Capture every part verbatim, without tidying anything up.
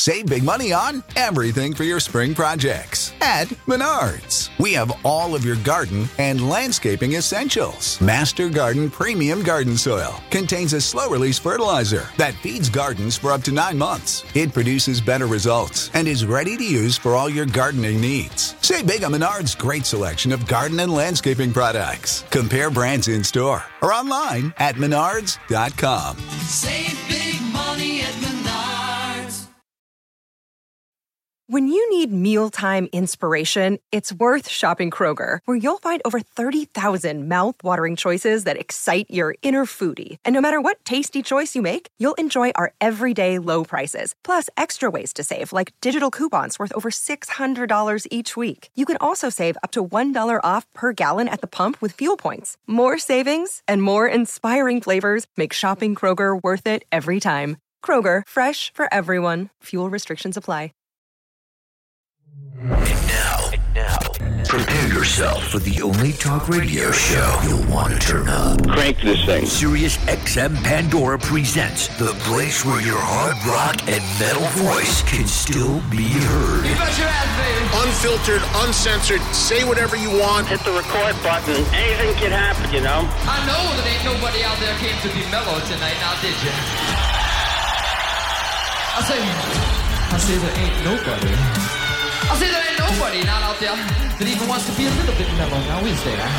Save big money on everything for your spring projects at Menards. We have all of your garden and landscaping essentials. Master Garden Premium Garden Soil contains a slow-release fertilizer that feeds gardens for up to nine months. It produces better results and is ready to use for all your gardening needs. Save big on Menards' great selection of garden and landscaping products. Compare brands in store or online at menards dot com. Save big money at Menards. When you need mealtime inspiration, it's worth shopping Kroger, where you'll find over thirty thousand mouth-watering choices that excite your inner foodie. And no matter what tasty choice you make, you'll enjoy our everyday low prices, plus extra ways to save, like digital coupons worth over six hundred dollars each week. You can also save up to one dollar off per gallon at the pump with fuel points. More savings and more inspiring flavors make shopping Kroger worth it every time. Kroger, fresh for everyone. Fuel restrictions apply. And now, and now, prepare yourself for the only talk radio show you'll want to turn up. Crank this thing. Sirius X M Pandora presents the place where your hard rock and metal voice can still be heard. You bet your ass, baby. Unfiltered, uncensored, say whatever you want. Hit the record button. Anything can happen, you know? I know that ain't nobody out there came to be mellow tonight, now did you? I say, I say there ain't nobody. I say there ain't nobody not out there that even wants to be a little bit mellow. Now is there?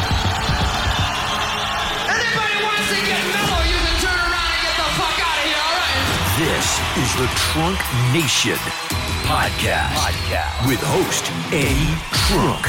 Anybody wants to get mellow, you can turn around and get the fuck out of here, all right? This is the Trunk Nation podcast, podcast. with host Eddie Trunk.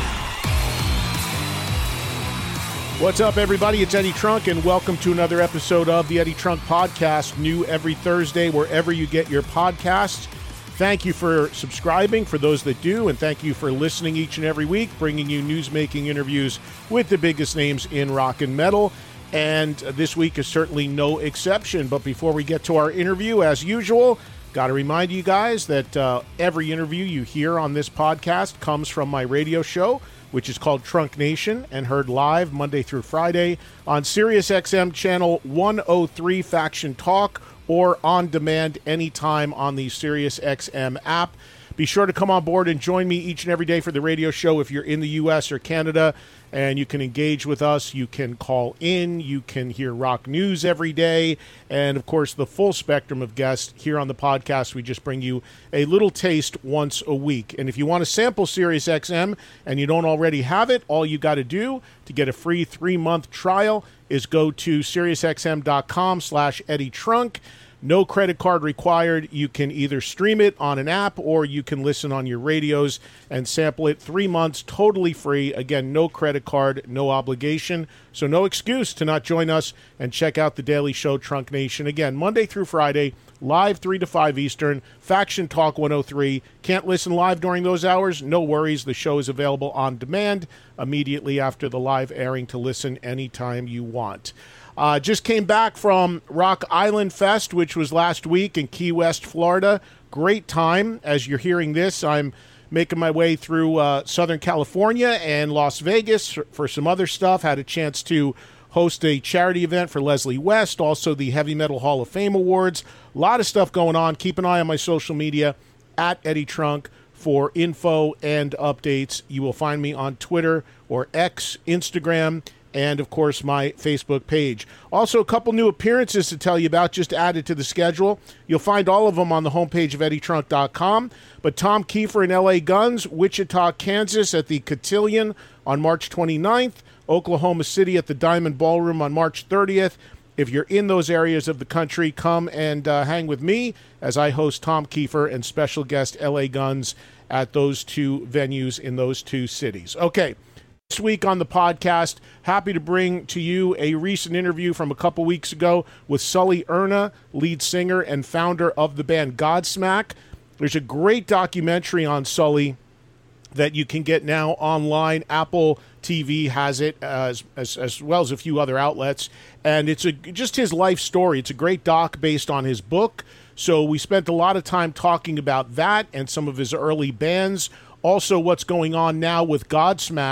What's up, everybody? It's Eddie Trunk, and welcome to another episode of the Eddie Trunk Podcast, new every Thursday, wherever you get your podcasts. Thank you for subscribing, for those that do, and thank you for listening each and every week, bringing you news-making interviews with the biggest names in rock and metal. And this week is certainly no exception. But before we get to our interview, as usual, got to remind you guys that uh, every interview you hear on this podcast comes from my radio show, which is called Trunk Nation, and heard live Monday through Friday on Sirius X M channel one oh three Faction Talk, or on demand anytime on the Sirius X M app. Be sure to come on board and join me each and every day for the radio show if you're in the U S or Canada, and you can engage with us. You can call in. You can hear rock news every day. And, of course, the full spectrum of guests here on the podcast. We just bring you a little taste once a week. And if you want to sample Sirius X M and you don't already have it, all you got to do to get a free three-month trial is go to SiriusXM.com slash Eddie Trunk. No credit card required. You can either stream it on an app or you can listen on your radios and sample it. Three months, totally free. Again, no credit card, no obligation. So no excuse to not join us and check out the daily show, Trunk Nation. Again, Monday through Friday, live three to five Eastern, Faction Talk one oh three. Can't listen live during those hours? No worries. The show is available on demand immediately after the live airing to listen anytime you want. Uh, just came back from Rock Island Fest, which was last week in Key West, Florida. Great time. As you're hearing this, I'm making my way through uh, Southern California and Las Vegas for, for some other stuff. Had a chance to host a charity event for Leslie West, also the Heavy Metal Hall of Fame Awards. A lot of stuff going on. Keep an eye on my social media, at Eddie Trunk, for info and updates. You will find me on Twitter or X, Instagram, and, of course, my Facebook page. Also, a couple new appearances to tell you about, just added to the schedule. You'll find all of them on the homepage of Eddie Trunk dot com. But Tom Kiefer and L A Guns, Wichita, Kansas at the Cotillion on March twenty-ninth, Oklahoma City at the Diamond Ballroom on March thirtieth. If you're in those areas of the country, come and uh, hang with me as I host Tom Kiefer and special guest L A Guns at those two venues in those two cities. Okay. This week on the podcast, happy to bring to you a recent interview from a couple weeks ago with Sully Erna, lead singer and founder of the band Godsmack. There's a great documentary on Sully that you can get now online. Apple T V has it, as, as, as well as a few other outlets. And it's a, just his life story. It's a great doc based on his book. So we spent a lot of time talking about that and some of his early bands. Also, what's going on now with Godsmack.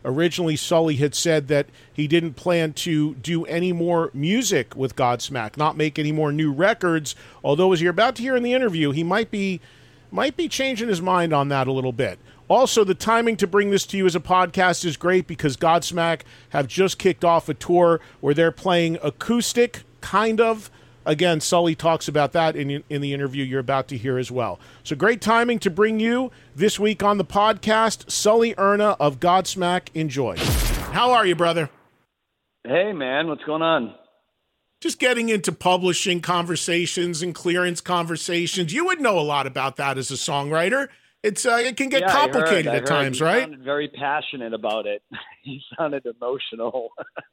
originally Sully had said that he didn't plan to do any more music with Godsmack, not make any more new records, although as you're about to hear in the interview, he might be might be changing his mind on that a little bit. Also, the timing to bring this to you as a podcast is great because Godsmack have just kicked off a tour where they're playing acoustic, kind of. Again, Sully talks about that in, in the interview you're about to hear as well. So great timing to bring you this week on the podcast, Sully Erna of Godsmack. Enjoy. How are you, brother? Hey, man, what's going on? Just getting into publishing conversations and clearance conversations. You would know a lot about that as a songwriter. It's uh, it can get yeah, complicated I heard, I at heard. times, He right? Sounded very passionate about it. He sounded emotional.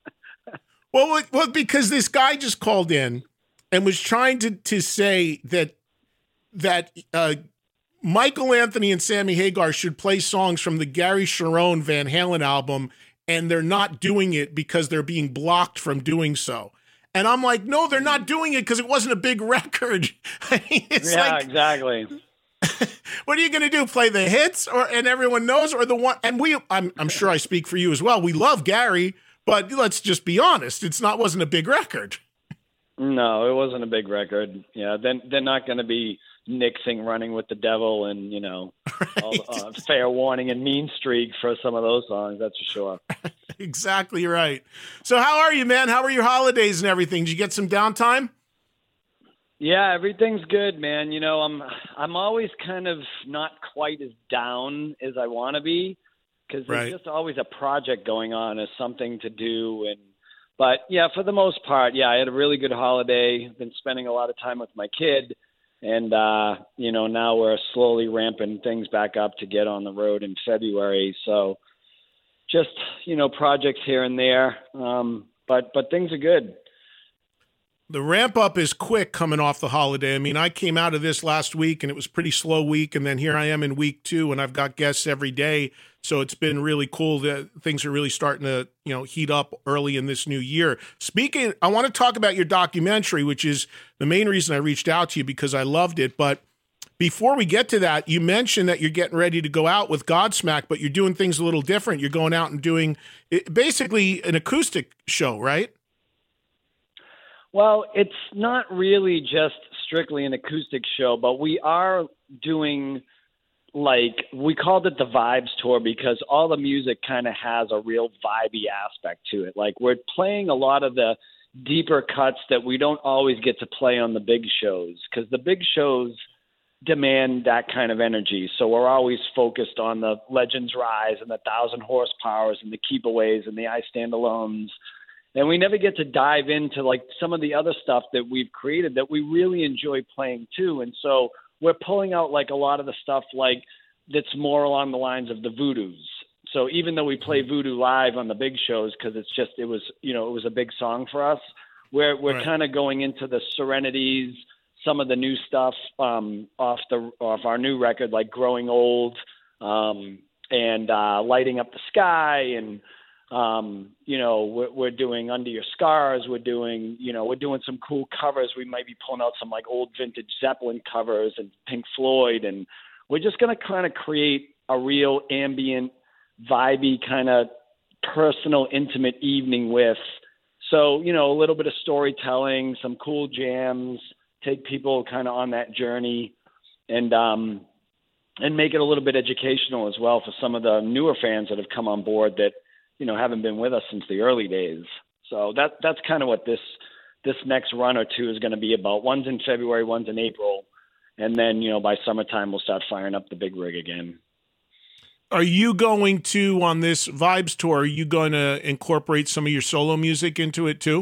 well, well, because this guy just called in and was trying to to say that that uh, Michael Anthony and Sammy Hagar should play songs from the Gary Cherone Van Halen album, and they're not doing it because they're being blocked from doing so. And I'm like, no, they're not doing it because it wasn't a big record. I mean, it's yeah, like, exactly. What are you going to do? Play the hits, or and everyone knows, or the one? And we, I'm, I'm sure I speak for you as well. We love Gary, but let's just be honest. It's not wasn't a big record. No, it wasn't a big record. Yeah, then they're not going to be nixing Running with the Devil and you know, right. all, uh, Fair Warning and Mean Streak for some of those songs. That's for sure. Exactly right. So, how are you, man? How are your holidays and everything? Did you get some downtime? Yeah, everything's good, man. You know, I'm I'm always kind of not quite as down as I want to be because there's right. just always a project going on, there's something to do. And but yeah, for the most part, yeah, I had a really good holiday. Been spending a lot of time with my kid, and uh, you know, now we're slowly ramping things back up to get on the road in February. So just you know, projects here and there, um, but but things are good. The ramp up is quick coming off the holiday. I mean, I came out of this last week and it was a pretty slow week. And then here I am in week two and I've got guests every day. So it's been really cool that things are really starting to, you know, heat up early in this new year. Speaking, I want to talk about your documentary, which is the main reason I reached out to you because I loved it. But before we get to that, you mentioned that you're getting ready to go out with Godsmack, but you're doing things a little different. You're going out and doing basically an acoustic show, right? Well, it's not really just strictly an acoustic show, but we are doing, like, we called it the Vibes Tour because all the music kind of has a real vibey aspect to it. Like, we're playing a lot of the deeper cuts that we don't always get to play on the big shows because the big shows demand that kind of energy. So we're always focused on the Legends Rise and the Thousand Horsepowers and the Keepaways and the I Stand Alones. And we never get to dive into like some of the other stuff that we've created that we really enjoy playing too. And so we're pulling out like a lot of the stuff like that's more along the lines of the Voodoos. So even though we play Voodoo live on the big shows, cause it's just, it was, you know, it was a big song for us. We're, we're right. kind of going into the Serenities, some of the new stuff um, off the, off our new record, like Growing Old um, and uh, Lighting Up the Sky and, Um, you know, we're, we're doing Under Your Scars. We're doing, you know, we're doing some cool covers. We might be pulling out some like old vintage Zeppelin covers and Pink Floyd. And we're just going to kind of create a real ambient, vibey kind of personal, intimate evening with. So, you know, a little bit of storytelling, some cool jams, take people kind of on that journey and, um, and make it a little bit educational as well for some of the newer fans that have come on board that, you know, haven't been with us since the early days. So that that's kind of what this this next run or two is going to be about. One's in February, one's in April. And then, you know, by summertime, we'll start firing up the big rig again. Are you going to, on this Vibes Tour, are you going to incorporate some of your solo music into it too?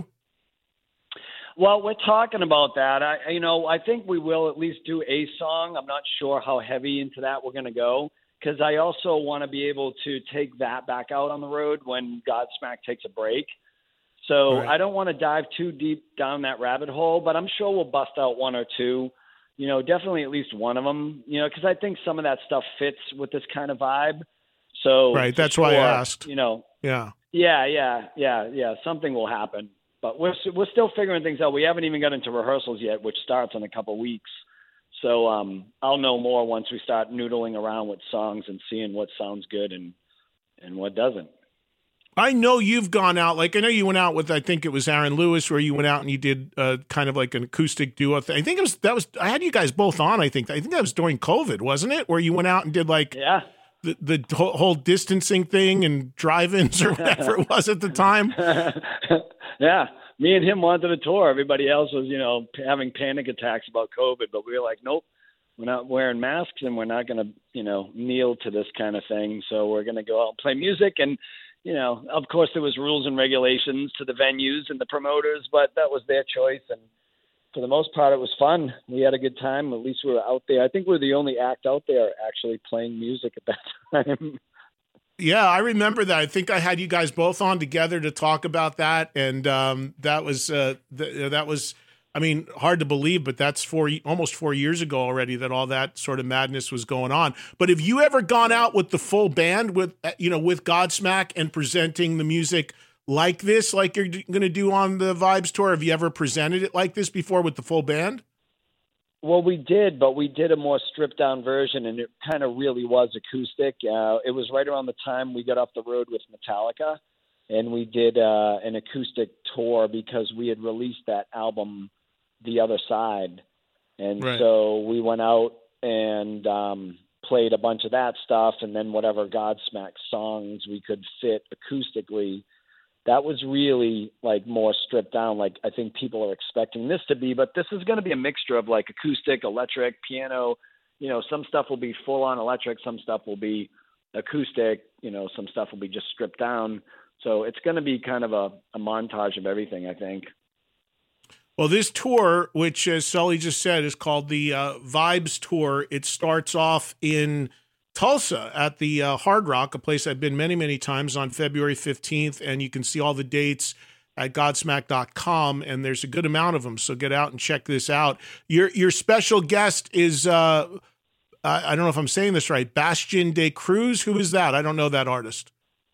Well, we're talking about that. I, you know, I think we will at least do a song. I'm not sure how heavy into that we're going to go. Because I also want to be able to take that back out on the road when Godsmack takes a break. So right. I don't want to dive too deep down that rabbit hole, but I'm sure we'll bust out one or two, you know, definitely at least one of them, you know, because I think some of that stuff fits with this kind of vibe. So right, that's sure, why I asked. You know, yeah, yeah, yeah, yeah, yeah. Something will happen, but we're we're still figuring things out. We haven't even got into rehearsals yet, which starts in a couple of weeks. So um, I'll know more once we start noodling around with songs and seeing what sounds good and, and what doesn't. I know you've gone out, like I know you went out with, I think it was Aaron Lewis, where you went out and you did uh, kind of like an acoustic duo thing. I think it was, that was, I had you guys both on, I think. I think that was during COVID, wasn't it? Where you went out and did like yeah. the, the whole distancing thing and drive-ins or whatever it was at the time. Yeah. Me and him wanted to tour. Everybody else was, you know, having panic attacks about COVID, but we were like, nope, we're not wearing masks and we're not going to, you know, kneel to this kind of thing. So we're going to go out and play music. And, you know, of course there was rules and regulations to the venues and the promoters, but that was their choice. And for the most part, it was fun. We had a good time. At least we were out there. I think we we're the only act out there actually playing music at that time. Yeah, I remember that. I think I had you guys both on together to talk about that. And um, that was, uh, th- that was, I mean, hard to believe, but that's four, almost four years ago already that all that sort of madness was going on. But have you ever gone out with the full band, with, you know, with Godsmack and presenting the music like this, like you're going to do on the Vibes Tour? Have you ever presented it like this before with the full band? Well, we did, but we did a more stripped down version, and it kind of really was acoustic. Uh, it was right around the time we got off the road with Metallica, and we did uh, an acoustic tour because we had released that album, The Other Side. And right. So we went out and um, played a bunch of that stuff, and then whatever Godsmack songs we could fit acoustically. That was really like more stripped down, like I think people are expecting this to be, but this is going to be a mixture of like acoustic, electric, piano. You know, some stuff will be full on electric, some stuff will be acoustic, you know, some stuff will be just stripped down. So it's going to be kind of a, a montage of everything, I think. Well, this tour, which as Sully just said, is called the uh, Vibes Tour. It starts off in Tulsa at the uh, Hard Rock, a place I've been many, many times, on February fifteenth, and you can see all the dates at godsmack dot com, and there's a good amount of them, so get out and check this out. Your your special guest is, uh, I, I don't know if I'm saying this right, Bastien De Cruz. Who is that? I don't know that artist.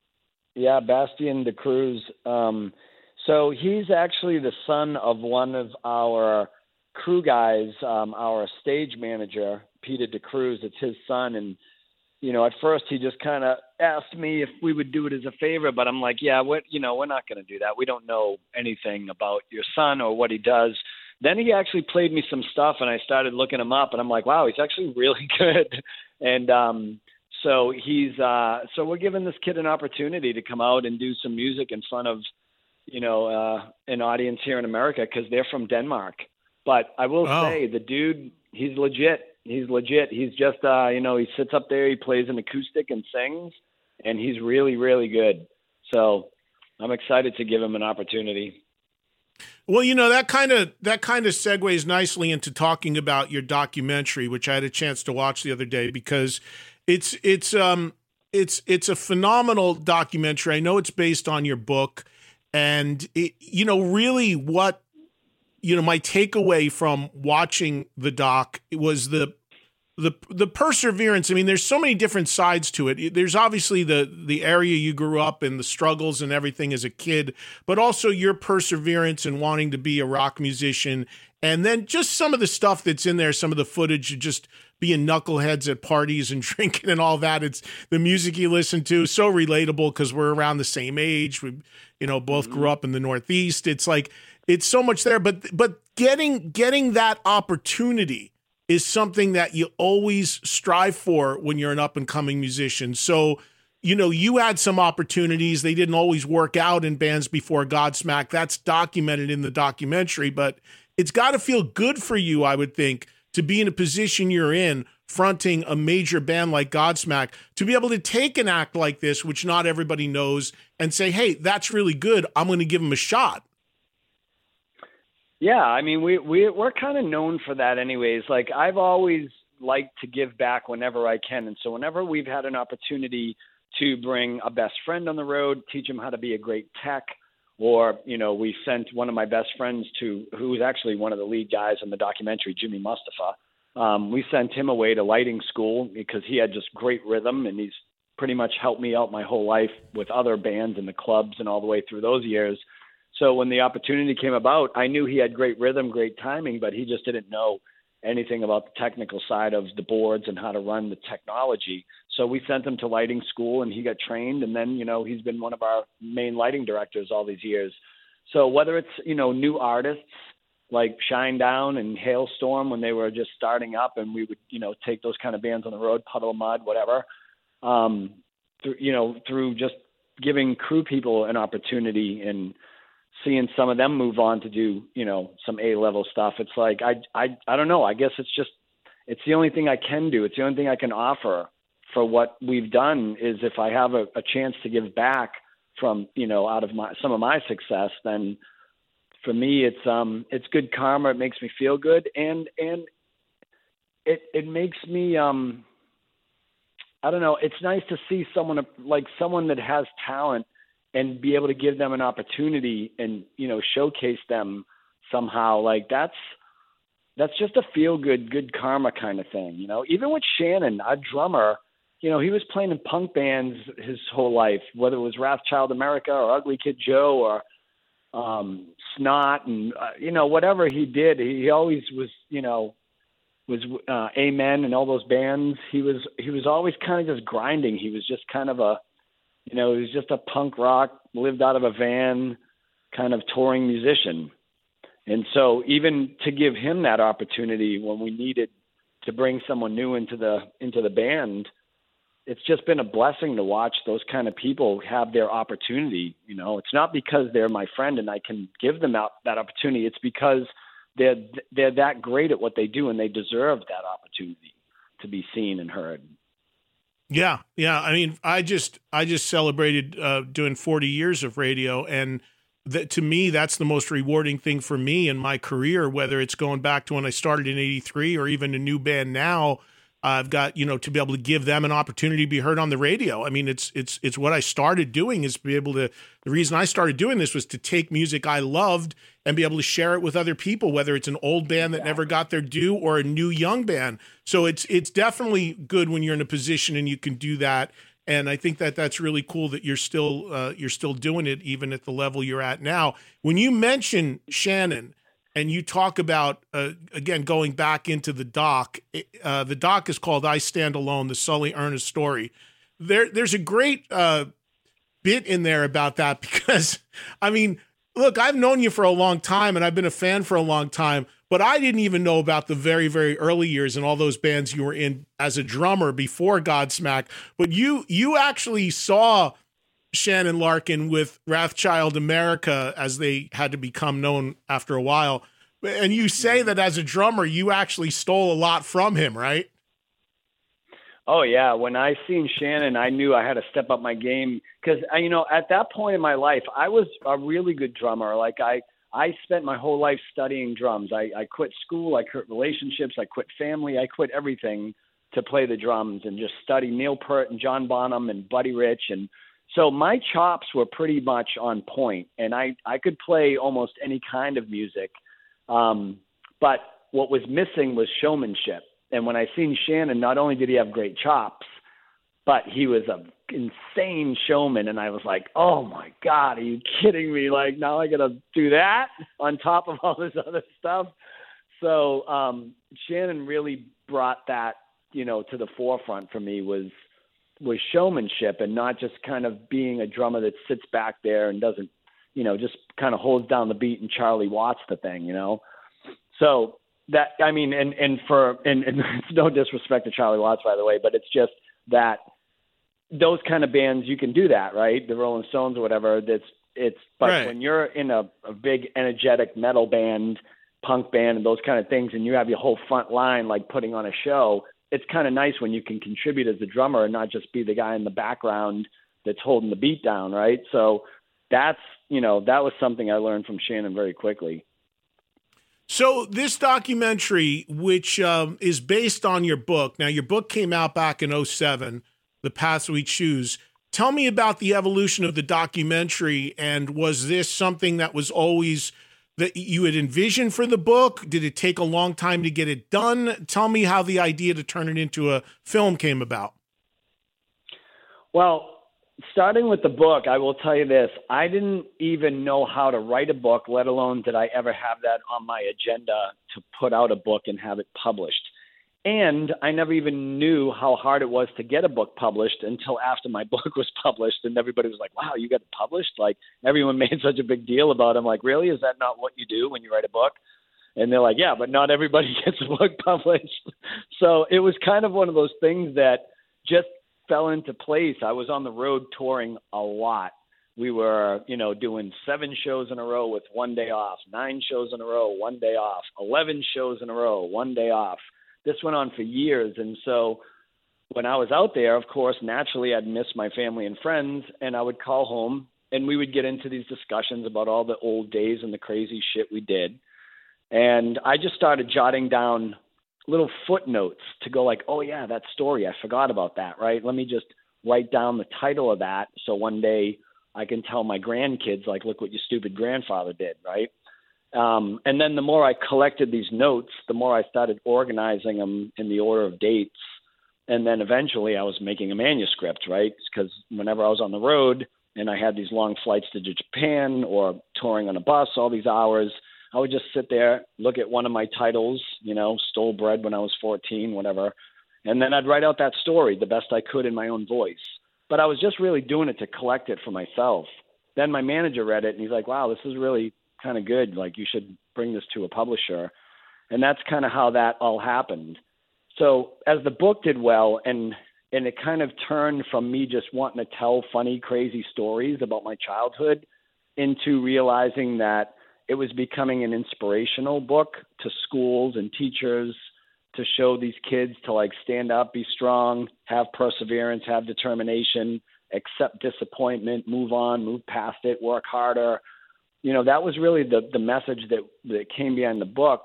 Yeah, Bastien De Cruz. Um, so he's actually the son of one of our crew guys, um, our stage manager, Peter De Cruz. It's his son, and you know, at first he just kind of asked me if we would do it as a favor, but I'm like, yeah, what, you know, we're not going to do that. We don't know anything about your son or what he does. Then he actually played me some stuff, and I started looking him up, and I'm like, wow, he's actually really good. And um, so he's, uh, so we're giving this kid an opportunity to come out and do some music in front of, you know, uh, an audience here in America, because they're from Denmark. But I will oh. say the dude, he's legit. He's legit. He's just, uh, you know, he sits up there, he plays an acoustic and sings, and he's really, really good. So I'm excited to give him an opportunity. Well, you know, that kind of that kind of segues nicely into talking about your documentary, which I had a chance to watch the other day, because it's it's um it's it's a phenomenal documentary. I know it's based on your book, and it, you know, really what. You know, my takeaway from watching the doc was the the the perseverance. I mean, there's so many different sides to it. There's obviously the the area you grew up in, the struggles and everything as a kid, but also your perseverance and wanting to be a rock musician. And then just some of the stuff that's in there, some of the footage of just being knuckleheads at parties and drinking and all that. It's the music you listen to, so relatable because we're around the same age. We, you know, both grew up in the Northeast. It's like, it's so much there, but but getting getting that opportunity is something that you always strive for when you're an up-and-coming musician. So, you know, you had some opportunities. They didn't always work out in bands before Godsmack. That's documented in the documentary, but it's got to feel good for you, I would think, to be in a position you're in, fronting a major band like Godsmack, to be able to take an act like this, which not everybody knows, and say, hey, that's really good. I'm going to give them a shot. Yeah, I mean, we, we, we're kind of known for that anyways. Like, I've always liked to give back whenever I can. And so whenever we've had an opportunity to bring a best friend on the road, teach him how to be a great tech, or, you know, we sent one of my best friends to, who was actually one of the lead guys in the documentary, Jimmy Mustafa. Um, we sent him away to lighting school because he had just great rhythm, and he's pretty much helped me out my whole life with other bands in the clubs and all the way through those years. So when the opportunity came about, I knew he had great rhythm, great timing, but he just didn't know anything about the technical side of the boards and how to run the technology. So we sent him to lighting school, and he got trained. And then, you know, he's been one of our main lighting directors all these years. So whether it's, you know, new artists like Shinedown and Hailstorm when they were just starting up, and we would, you know, take those kind of bands on the road, Puddle of Mud, whatever, um, through, you know, through just giving crew people an opportunity and seeing some of them move on to do, you know, some A-level stuff. It's like, I, I, I don't know. I guess it's just, it's the only thing I can do. It's the only thing I can offer for what we've done is if I have a, a chance to give back from, you know, out of my, some of my success, then for me, it's, um, it's good karma. It makes me feel good. And, and it, it makes me, um, I don't know. It's nice to see someone like someone that has talent and be able to give them an opportunity and, you know, showcase them somehow. Like that's, that's just a feel good, good karma kind of thing. You know, even with Shannon, our drummer, you know, he was playing in punk bands his whole life, whether it was Wrathchild America or Ugly Kid Joe or um, Snot and, uh, you know, whatever he did, he always was, you know, was uh, Amen and all those bands. He was, he was always kind of just grinding. He was just kind of a, you know, he was just a punk rock, lived out of a van, kind of touring musician. And so even to give him that opportunity when we needed to bring someone new into the into the band, it's just been a blessing to watch those kind of people have their opportunity. You know, it's not because they're my friend and I can give them out that opportunity. It's because they're they're that great at what they do and they deserve that opportunity to be seen and heard. Yeah, yeah. I mean, I just I just celebrated uh, doing forty years of radio, and that to me, that's the most rewarding thing for me in my career. Whether it's going back to when I started in eighty-three or even a new band now, I've got, you know, to be able to give them an opportunity to be heard on the radio. I mean, it's it's it's what I started doing is be able to. The reason I started doing this was to take music I loved and be able to share it with other people, whether it's an old band that never got their due or a new young band. So it's it's definitely good when you're in a position and you can do that. And I think that that's really cool that you're still uh, you're still doing it even at the level you're at now. When you mention Shannon and you talk about uh, again going back into the doc, uh, the doc is called "I Stand Alone: The Sully Erna Story." There there's a great uh, bit in there about that because I mean. Look, I've known you for a long time and I've been a fan for a long time, but I didn't even know about the very, very early years and all those bands you were in as a drummer before Godsmack. But you you actually saw Shannon Larkin with Wrathchild America as they had to become known after a while. And you say that as a drummer, you actually stole a lot from him, right? Oh, yeah. When I seen Shannon, I knew I had to step up my game because, you know, at that point in my life, I was a really good drummer. Like I, I spent my whole life studying drums. I, I quit school. I quit relationships. I quit family. I quit everything to play the drums and just study Neil Peart and John Bonham and Buddy Rich. And so my chops were pretty much on point, and I, I could play almost any kind of music. Um, but what was missing was showmanship. And when I seen Shannon, not only did he have great chops, but he was an insane showman. And I was like, oh, my God, are you kidding me? Like, now I got to do that on top of all this other stuff. So um, Shannon really brought that, you know, to the forefront for me was was showmanship and not just kind of being a drummer that sits back there and doesn't, you know, just kind of holds down the beat and Charlie Watts the thing, you know. So that, I mean, and, and for, and, and it's no disrespect to Charlie Watts, by the way, but it's just that those kind of bands, you can do that, right? The Rolling Stones or whatever, that's, it's, but right. When you're in a, a big energetic metal band, punk band and those kind of things, and you have your whole front line, like putting on a show, it's kind of nice when you can contribute as a drummer and not just be the guy in the background that's holding the beat down. Right. So that's, you know, that was something I learned from Shannon very quickly. So this documentary, which um, is based on your book, now your book came out back in oh seven, The Paths We Choose. Tell me about the evolution of the documentary, and was this something that was always that you had envisioned for the book? Did it take a long time to get it done? Tell me how the idea to turn it into a film came about. Well, starting with the book, I will tell you this. I didn't even know how to write a book, let alone did I ever have that on my agenda to put out a book and have it published. And I never even knew how hard it was to get a book published until after my book was published. And everybody was like, wow, you got it published? Like, everyone made such a big deal about it. I'm like, really? Is that not what you do when you write a book? And they're like, yeah, but not everybody gets a book published. So it was kind of one of those things that just fell into place. I was on the road touring a lot. We were, you know, doing seven shows in a row with one day off, nine shows in a row, one day off, eleven shows in a row, one day off. This went on for years. And so when I was out there, of course, naturally I'd miss my family and friends, and I would call home and we would get into these discussions about all the old days and the crazy shit we did. And I just started jotting down little footnotes to go like, oh yeah, that story, I forgot about that, right? Let me just write down the title of that so one day I can tell my grandkids, like, look what your stupid grandfather did, right? Um, and then the more I collected these notes, the more I started organizing them in the order of dates. And then eventually I was making a manuscript, right? Because whenever I was on the road and I had these long flights to Japan or touring on a bus, all these hours, I would just sit there, look at one of my titles, you know, stole bread when I was fourteen, whatever. And then I'd write out that story the best I could in my own voice. But I was just really doing it to collect it for myself. Then my manager read it and he's like, wow, this is really kind of good. Like, you should bring this to a publisher. And that's kind of how that all happened. So as the book did well, and and it kind of turned from me just wanting to tell funny, crazy stories about my childhood into realizing that it was becoming an inspirational book to schools and teachers to show these kids to, like, stand up, be strong, have perseverance, have determination, accept disappointment, move on, move past it, work harder. You know, that was really the, the message that, that came behind the book.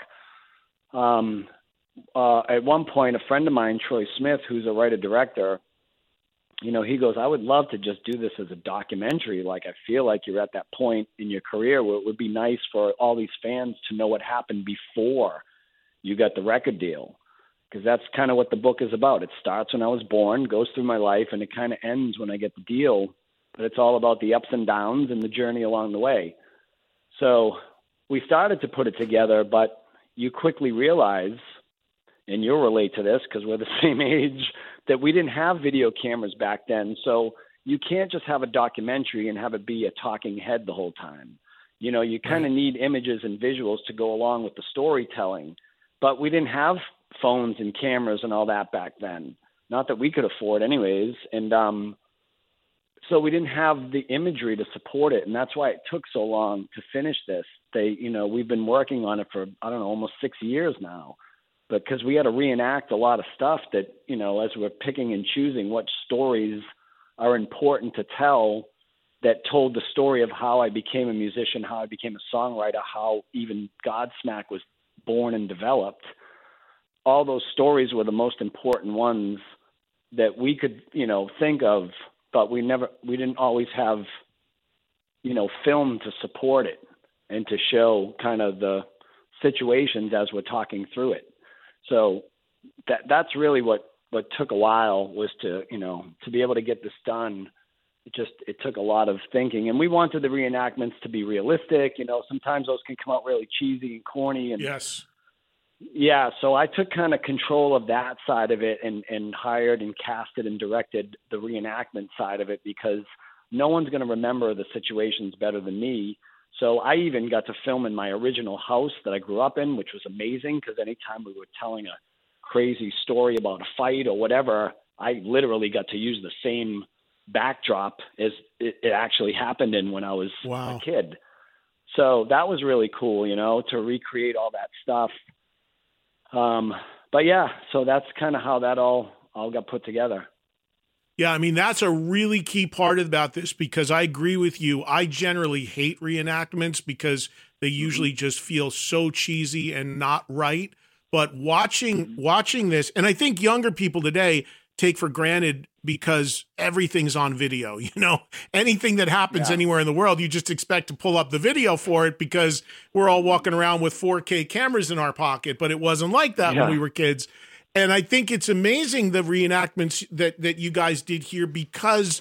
Um, uh, at one point, a friend of mine, Troy Smith, who's a writer-director, you know, he goes, I would love to just do this as a documentary. Like, I feel like you're at that point in your career where it would be nice for all these fans to know what happened before you got the record deal. Because that's kind of what the book is about. It starts when I was born, goes through my life, and it kind of ends when I get the deal. But it's all about the ups and downs and the journey along the way. So we started to put it together, but you quickly realize, and you'll relate to this because we're the same age, that we didn't have video cameras back then. So you can't just have a documentary and have it be a talking head the whole time. You know, you kind of need images and visuals to go along with the storytelling. But we didn't have phones and cameras and all that back then. Not that we could afford anyways. And um, so we didn't have the imagery to support it. And that's why it took so long to finish this. They, you know, we've been working on it for, I don't know, almost six years now. Because we had to reenact a lot of stuff that, you know, as we're picking and choosing what stories are important to tell, that told the story of how I became a musician, how I became a songwriter, how even Godsmack was born and developed. All those stories were the most important ones that we could, you know, think of, but we never, we didn't always have, you know, film to support it and to show kind of the situations as we're talking through it. So that that's really what, what took a while was to, you know, to be able to get this done. It just, it took a lot of thinking, and we wanted the reenactments to be realistic. You know, sometimes those can come out really cheesy and corny. And yes. Yeah. So I took kind of control of that side of it and, and hired and casted and directed the reenactment side of it, because no one's going to remember the situations better than me. So I even got to film in my original house that I grew up in, which was amazing, because anytime we were telling a crazy story about a fight or whatever, I literally got to use the same backdrop as it, it actually happened in when I was wow. a kid. So that was really cool, you know, to recreate all that stuff. Um, but yeah, so that's kind of how that all, all got put together. Yeah, I mean, that's a really key part about this, because I agree with you. I generally hate reenactments because they usually mm-hmm. just feel so cheesy and not right. But watching mm-hmm. watching this, and I think younger people today take for granted because everything's on video. You know, anything that happens yeah. anywhere in the world, you just expect to pull up the video for it because we're all walking around with four K cameras in our pocket. But it wasn't like that yeah. when we were kids. And I think it's amazing the reenactments that, that you guys did here, because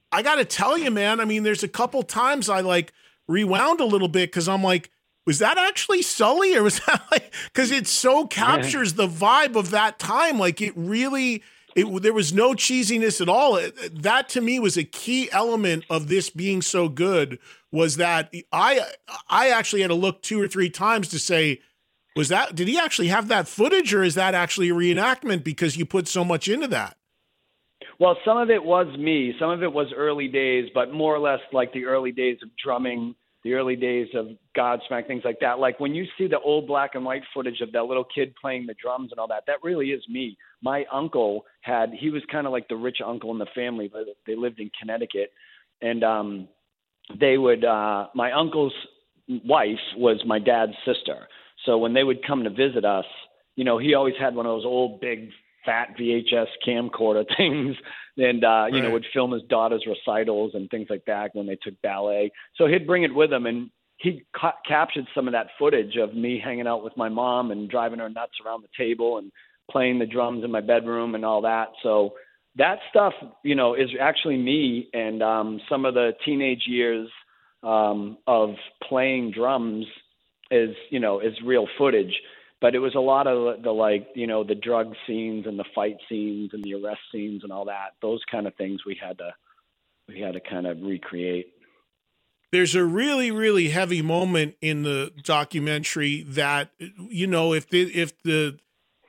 I got to tell you, man, I mean, there's a couple times I like rewound a little bit because I'm like, was that actually Sully or was that like, because it so captures the vibe of that time. Like it really, it, there was no cheesiness at all. It, that to me was a key element of this being so good, was that I, I actually had to look two or three times to say, was that, did he actually have that footage or is that actually a reenactment because you put so much into that? Well, some of it was me. Some of it was early days, but more or less like the early days of drumming, the early days of Godsmack, things like that. Like when you see the old black and white footage of that little kid playing the drums and all that, that really is me. My uncle had, he was kind of like the rich uncle in the family, but they lived in Connecticut. And um, they would, uh, my uncle's wife was my dad's sister. So when they would come to visit us, you know, he always had one of those old big fat V H S camcorder things and, uh, you right. know, would film his daughter's recitals and things like that when they took ballet. So he'd bring it with him, and he ca- captured some of that footage of me hanging out with my mom and driving her nuts around the table and playing the drums in my bedroom and all that. So that stuff, you know, is actually me. And um, some of the teenage years um, of playing drums is, you know, is real footage. But it was a lot of the, like, you know, the drug scenes and the fight scenes and the arrest scenes and all that. Those kind of things we had to we had to kind of recreate. There's a really, really heavy moment in the documentary that, you know, if the if the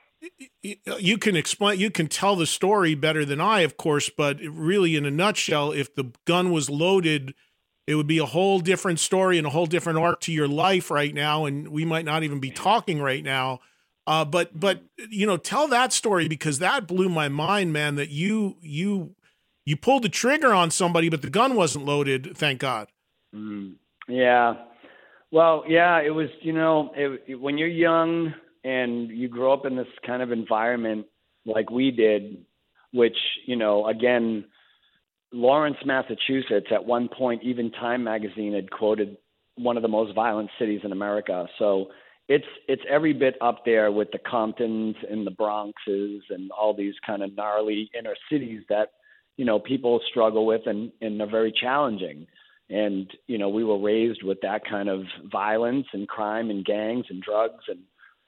you can explain, you can tell the story better than I, of course, but really, in a nutshell, if the gun was loaded, it would be a whole different story and a whole different arc to your life right now, and we might not even be talking right now. Uh, but but you know, tell that story, because that blew my mind, man. That you you you pulled the trigger on somebody, but the gun wasn't loaded. Thank God. Mm, yeah. Well, yeah. It was. You know, it, when you're young and you grow up in this kind of environment like we did, which, you know, again, Lawrence, Massachusetts, at one point, even Time magazine had quoted one of the most violent cities in America. So it's it's every bit up there with the Comptons and the Bronxes and all these kind of gnarly inner cities that, you know, people struggle with and, and are very challenging. And, you know, we were raised with that kind of violence and crime and gangs and drugs. And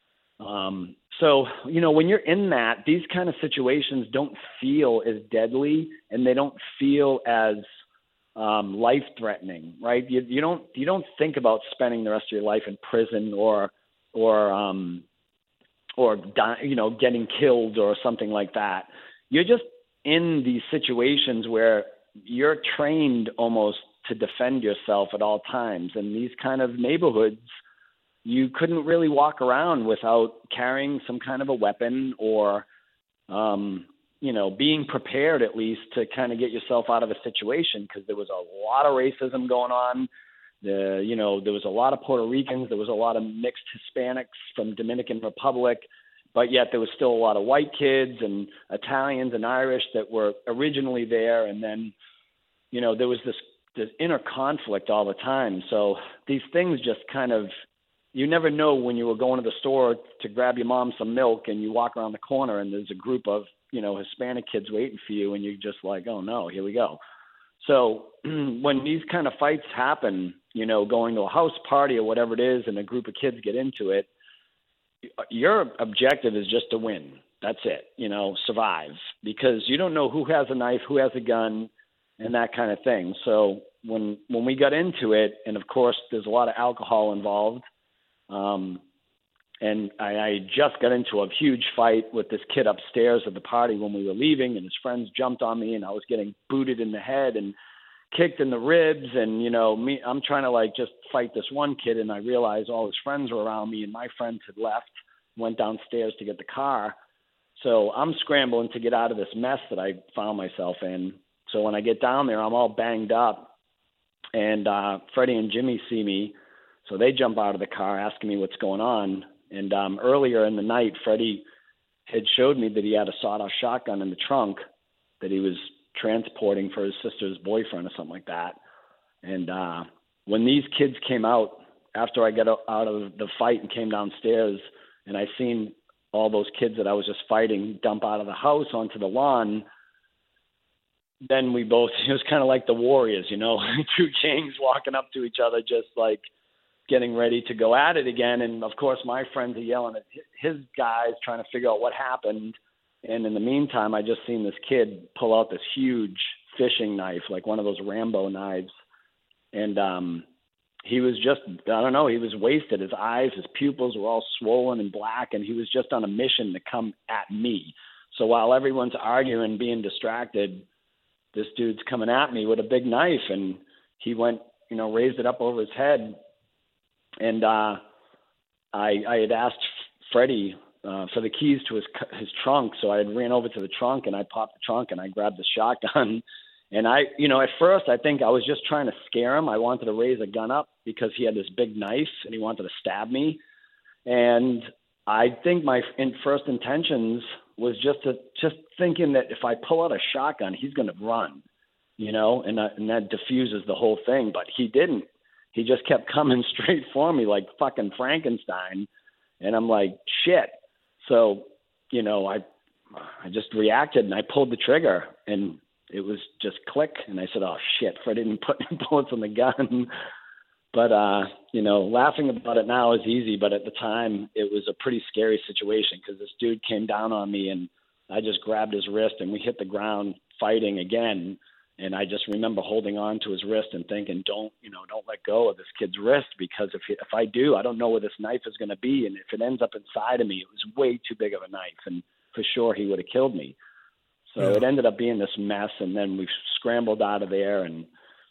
um, so, you know, when you're in that, these kind of situations don't feel as deadly and they don't feel as um, life-threatening, right? You, you don't you don't think about spending the rest of your life in prison or or um, or die, you know, getting killed or something like that. You're just in these situations where you're trained almost to defend yourself at all times. And these kind of neighborhoods, you couldn't really walk around without carrying some kind of a weapon or, um, you know, being prepared at least to kind of get yourself out of a situation, because there was a lot of racism going on. The, you know, there was a lot of Puerto Ricans. There was a lot of mixed Hispanics from Dominican Republic, but yet there was still a lot of white kids and Italians and Irish that were originally there. And then, you know, there was this, this inner conflict all the time. So these things just kind of, you never know when you were going to the store to grab your mom some milk and you walk around the corner and there's a group of, you know, Hispanic kids waiting for you and you're just like, oh no, here we go. So when these kind of fights happen, you know, going to a house party or whatever it is and a group of kids get into it, your objective is just to win. That's it, you know, survive, because you don't know who has a knife, who has a gun, and that kind of thing. So when when we got into it, and of course there's a lot of alcohol involved, um, and I, I just got into a huge fight with this kid upstairs at the party when we were leaving, and his friends jumped on me, and I was getting booted in the head and kicked in the ribs, and, you know, me, I'm trying to like just fight this one kid, and I realized all his friends were around me, and my friends had left, went downstairs to get the car. So I'm scrambling to get out of this mess that I found myself in. So when I get down there, I'm all banged up, and uh, Freddie and Jimmy see me, so they jump out of the car asking me what's going on. And um, earlier in the night, Freddie had showed me that he had a sawed-off shotgun in the trunk that he was transporting for his sister's boyfriend or something like that. And uh, when these kids came out, after I got out of the fight and came downstairs, and I seen all those kids that I was just fighting dump out of the house onto the lawn, then we both, it was kind of like the Warriors, you know, two gangs walking up to each other, just like getting ready to go at it again. And of course, my friends are yelling at his guys, trying to figure out what happened. And in the meantime, I just seen this kid pull out this huge fishing knife, like one of those Rambo knives. And um, he was just, I don't know, he was wasted. His eyes, his pupils were all swollen and black, and he was just on a mission to come at me. So while everyone's arguing, being distracted, this dude's coming at me with a big knife, and he went, you know, raised it up over his head. And uh, I, I had asked Freddie uh, for the keys to his his trunk, so I had ran over to the trunk, and I popped the trunk, and I grabbed the shotgun. And I, you know, at first I think I was just trying to scare him. I wanted to raise a gun up because he had this big knife, and he wanted to stab me. And I think my in first intentions was just to just thinking that if I pull out a shotgun, he's going to run, you know, and, uh, and that diffuses the whole thing. But he didn't. He just kept coming straight for me like fucking Frankenstein. And I'm like, shit. So, you know, I I just reacted and I pulled the trigger, and it was just click. And I said, oh, shit, Fred didn't put bullets on the gun. But, uh, you know, laughing about it now is easy. But at the time, it was a pretty scary situation because this dude came down on me, and I just grabbed his wrist, and we hit the ground fighting again. And I just remember holding on to his wrist and thinking, don't, you know, don't let go of this kid's wrist, because if he, if I do, I don't know where this knife is going to be. And if it ends up inside of me, it was way too big of a knife, and for sure he would have killed me. So yeah. It ended up being this mess. And then we scrambled out of there, and,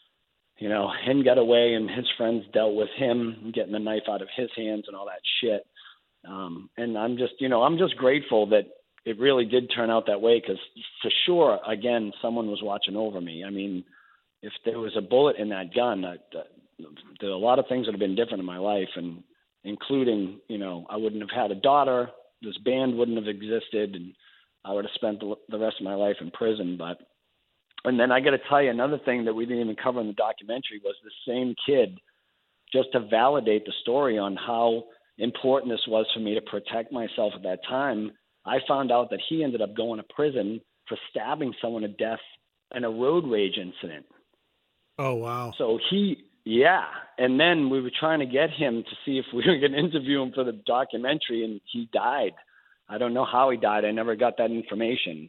you know, him got away, and his friends dealt with him getting the knife out of his hands and all that shit. Um, and I'm just, you know, I'm just grateful that it really did turn out that way, because for sure, again, someone was watching over me. I mean, if there was a bullet in that gun, uh, there are a lot of things that have been different in my life, and including, you know, I wouldn't have had a daughter, this band wouldn't have existed, and I would have spent the, the rest of my life in prison. But, and then I got to tell you, another thing that we didn't even cover in the documentary was the same kid, just to validate the story on how important this was for me to protect myself at that time. I found out that he ended up going to prison for stabbing someone to death in a road rage incident. Oh, wow. So he, yeah. And then we were trying to get him to see if we were going to interview him for the documentary, and he died. I don't know how he died. I never got that information.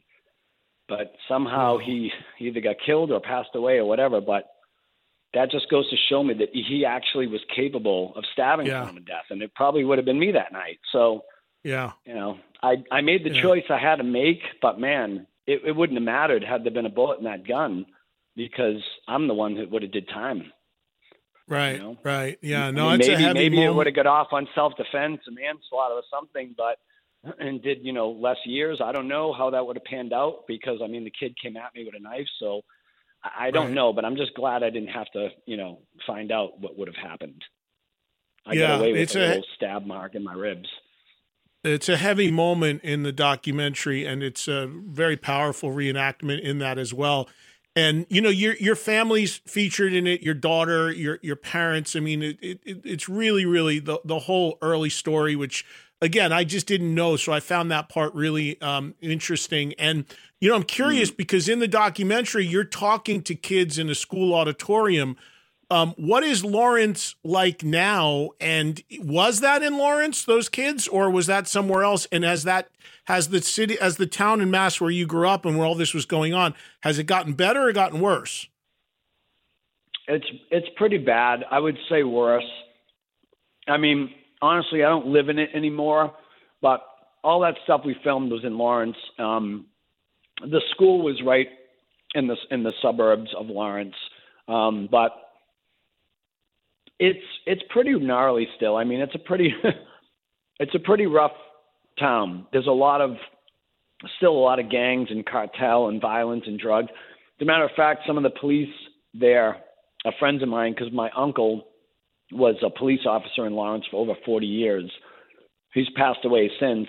But somehow he either got killed or passed away or whatever. But that just goes to show me that he actually was capable of stabbing yeah. someone to death. And it probably would have been me that night. So, yeah, you know, I, I made the yeah. choice I had to make, but man, it, it wouldn't have mattered had there been a bullet in that gun, because I'm the one that would have did time. Right, you know? right. Yeah, no, I mean, it's maybe, a heavy maybe moment. it would have got off on self-defense and manslaughter or something, but, and did, you know, less years. I don't know how that would have panned out, because, I mean, the kid came at me with a knife, so I, I don't right. know, but I'm just glad I didn't have to, you know, find out what would have happened. I yeah, got away with it's a, a little stab mark in my ribs. It's a heavy moment in the documentary, and it's a very powerful reenactment in that as well. And, you know, your your family's featured in it, your daughter, your your parents. I mean, it, it it's really, really the, the whole early story, which, again, I just didn't know. So I found that part really um, interesting. And, you know, I'm curious mm. because in the documentary, you're talking to kids in a school auditorium. Um, what is Lawrence like now? And was that in Lawrence, those kids, or was that somewhere else? And has that, has the city, as the town in Mass where you grew up and where all this was going on, has it gotten better or gotten worse? It's, it's pretty bad. I would say worse. I mean, honestly, I don't live in it anymore, but all that stuff we filmed was in Lawrence. Um, the school was right in the, in the suburbs of Lawrence. Um, but It's it's pretty gnarly still. I mean, it's a pretty it's a pretty rough town. There's a lot of still a lot of gangs and cartel and violence and drugs. As a matter of fact, some of the police there are friends of mine, because my uncle was a police officer in Lawrence for over forty years. He's passed away since,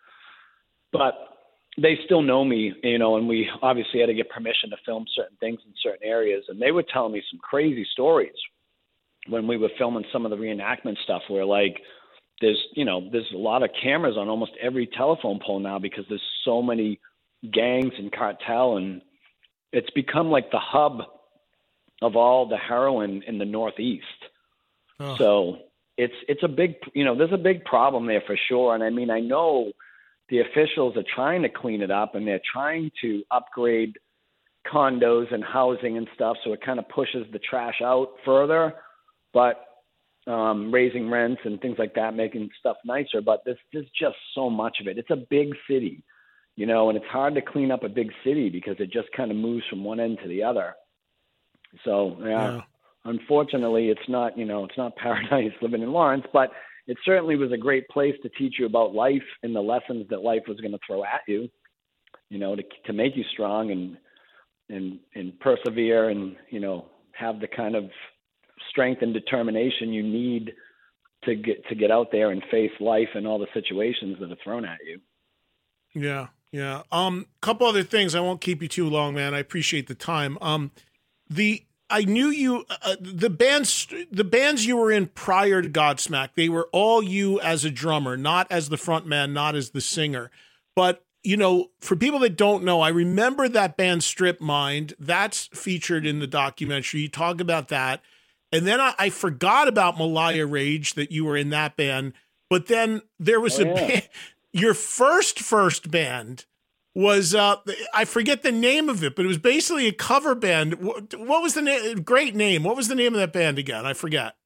but they still know me, you know, and we obviously had to get permission to film certain things in certain areas, and they were telling me some crazy stories when we were filming some of the reenactment stuff, where like there's, you know, there's a lot of cameras on almost every telephone pole now, because there's so many gangs and cartel, and it's become like the hub of all the heroin in the Northeast. Oh. So it's it's a big, you know, there's a big problem there for sure. And I mean, I know the officials are trying to clean it up, and they're trying to upgrade condos and housing and stuff, so it kind of pushes the trash out further. But um, raising rents and things like that, making stuff nicer. But there's, there's just so much of it. It's a big city, you know, and it's hard to clean up a big city because it just kind of moves from one end to the other. So, yeah, yeah. Unfortunately, it's not, you know, it's not paradise living in Lawrence, but it certainly was a great place to teach you about life and the lessons that life was going to throw at you, you know, to to make you strong and and and persevere and, you know, have the kind of strength and determination you need to get to get out there and face life and all the situations that are thrown at you. Yeah, yeah. Um, couple other things. I won't keep you too long, man. I appreciate the time. Um, the I knew you. Uh, the bands, the bands you were in prior to Godsmack, they were all you as a drummer, not as the front man, not as the singer. But you know, for people that don't know, I remember that band Strip Mind. That's featured in the documentary. You talk about that. And then I, I forgot about Malaya Rage, that you were in that band. But then there was oh, a yeah. band, your first first band was, uh, I forget the name of it, but it was basically a cover band. What, what was the name? Great name. What was the name of that band again? I forget.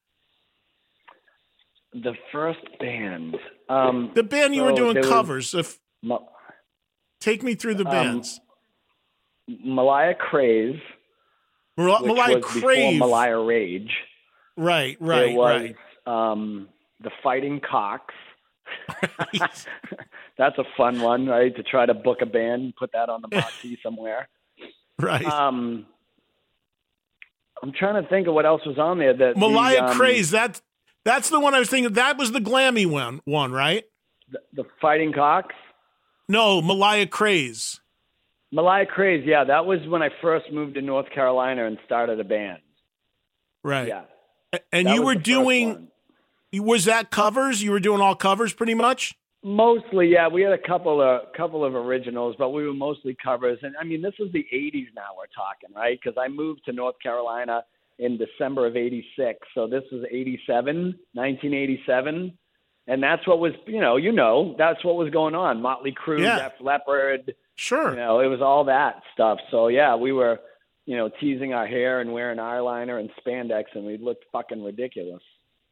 The first band. Um, the band you so were doing covers. Was, if, Ma- take me through the bands. Um, Malaya Crave. Mal- Malaya Crave. Malaya Rage. Right, right, it was, right. Um, the Fighting Cocks. That's a fun one, right? To try to book a band and put that on the marquee somewhere. Right. Um, I'm trying to think of what else was on there. That Malaya the, um, Craze. That that's the one I was thinking. That was the glammy one, one right? The, the Fighting Cocks. No, Malaya Craze. Malaya Craze. Yeah, that was when I first moved to North Carolina and started a band. Right. Yeah. And that you were doing. Was that covers? You were doing all covers, pretty much. Mostly, yeah. We had a couple of couple of originals, but we were mostly covers. And I mean, this was the eighties. Now we're talking, right? Because I moved to North Carolina in December of eighty-six, so this was eighty-seven, nineteen eighty-seven, and that's what was, you know, you know, that's what was going on. Motley Crue, yeah. Def Leppard, sure. You know, it was all that stuff. So yeah, we were, you know, teasing our hair and wearing eyeliner and spandex, and we looked fucking ridiculous.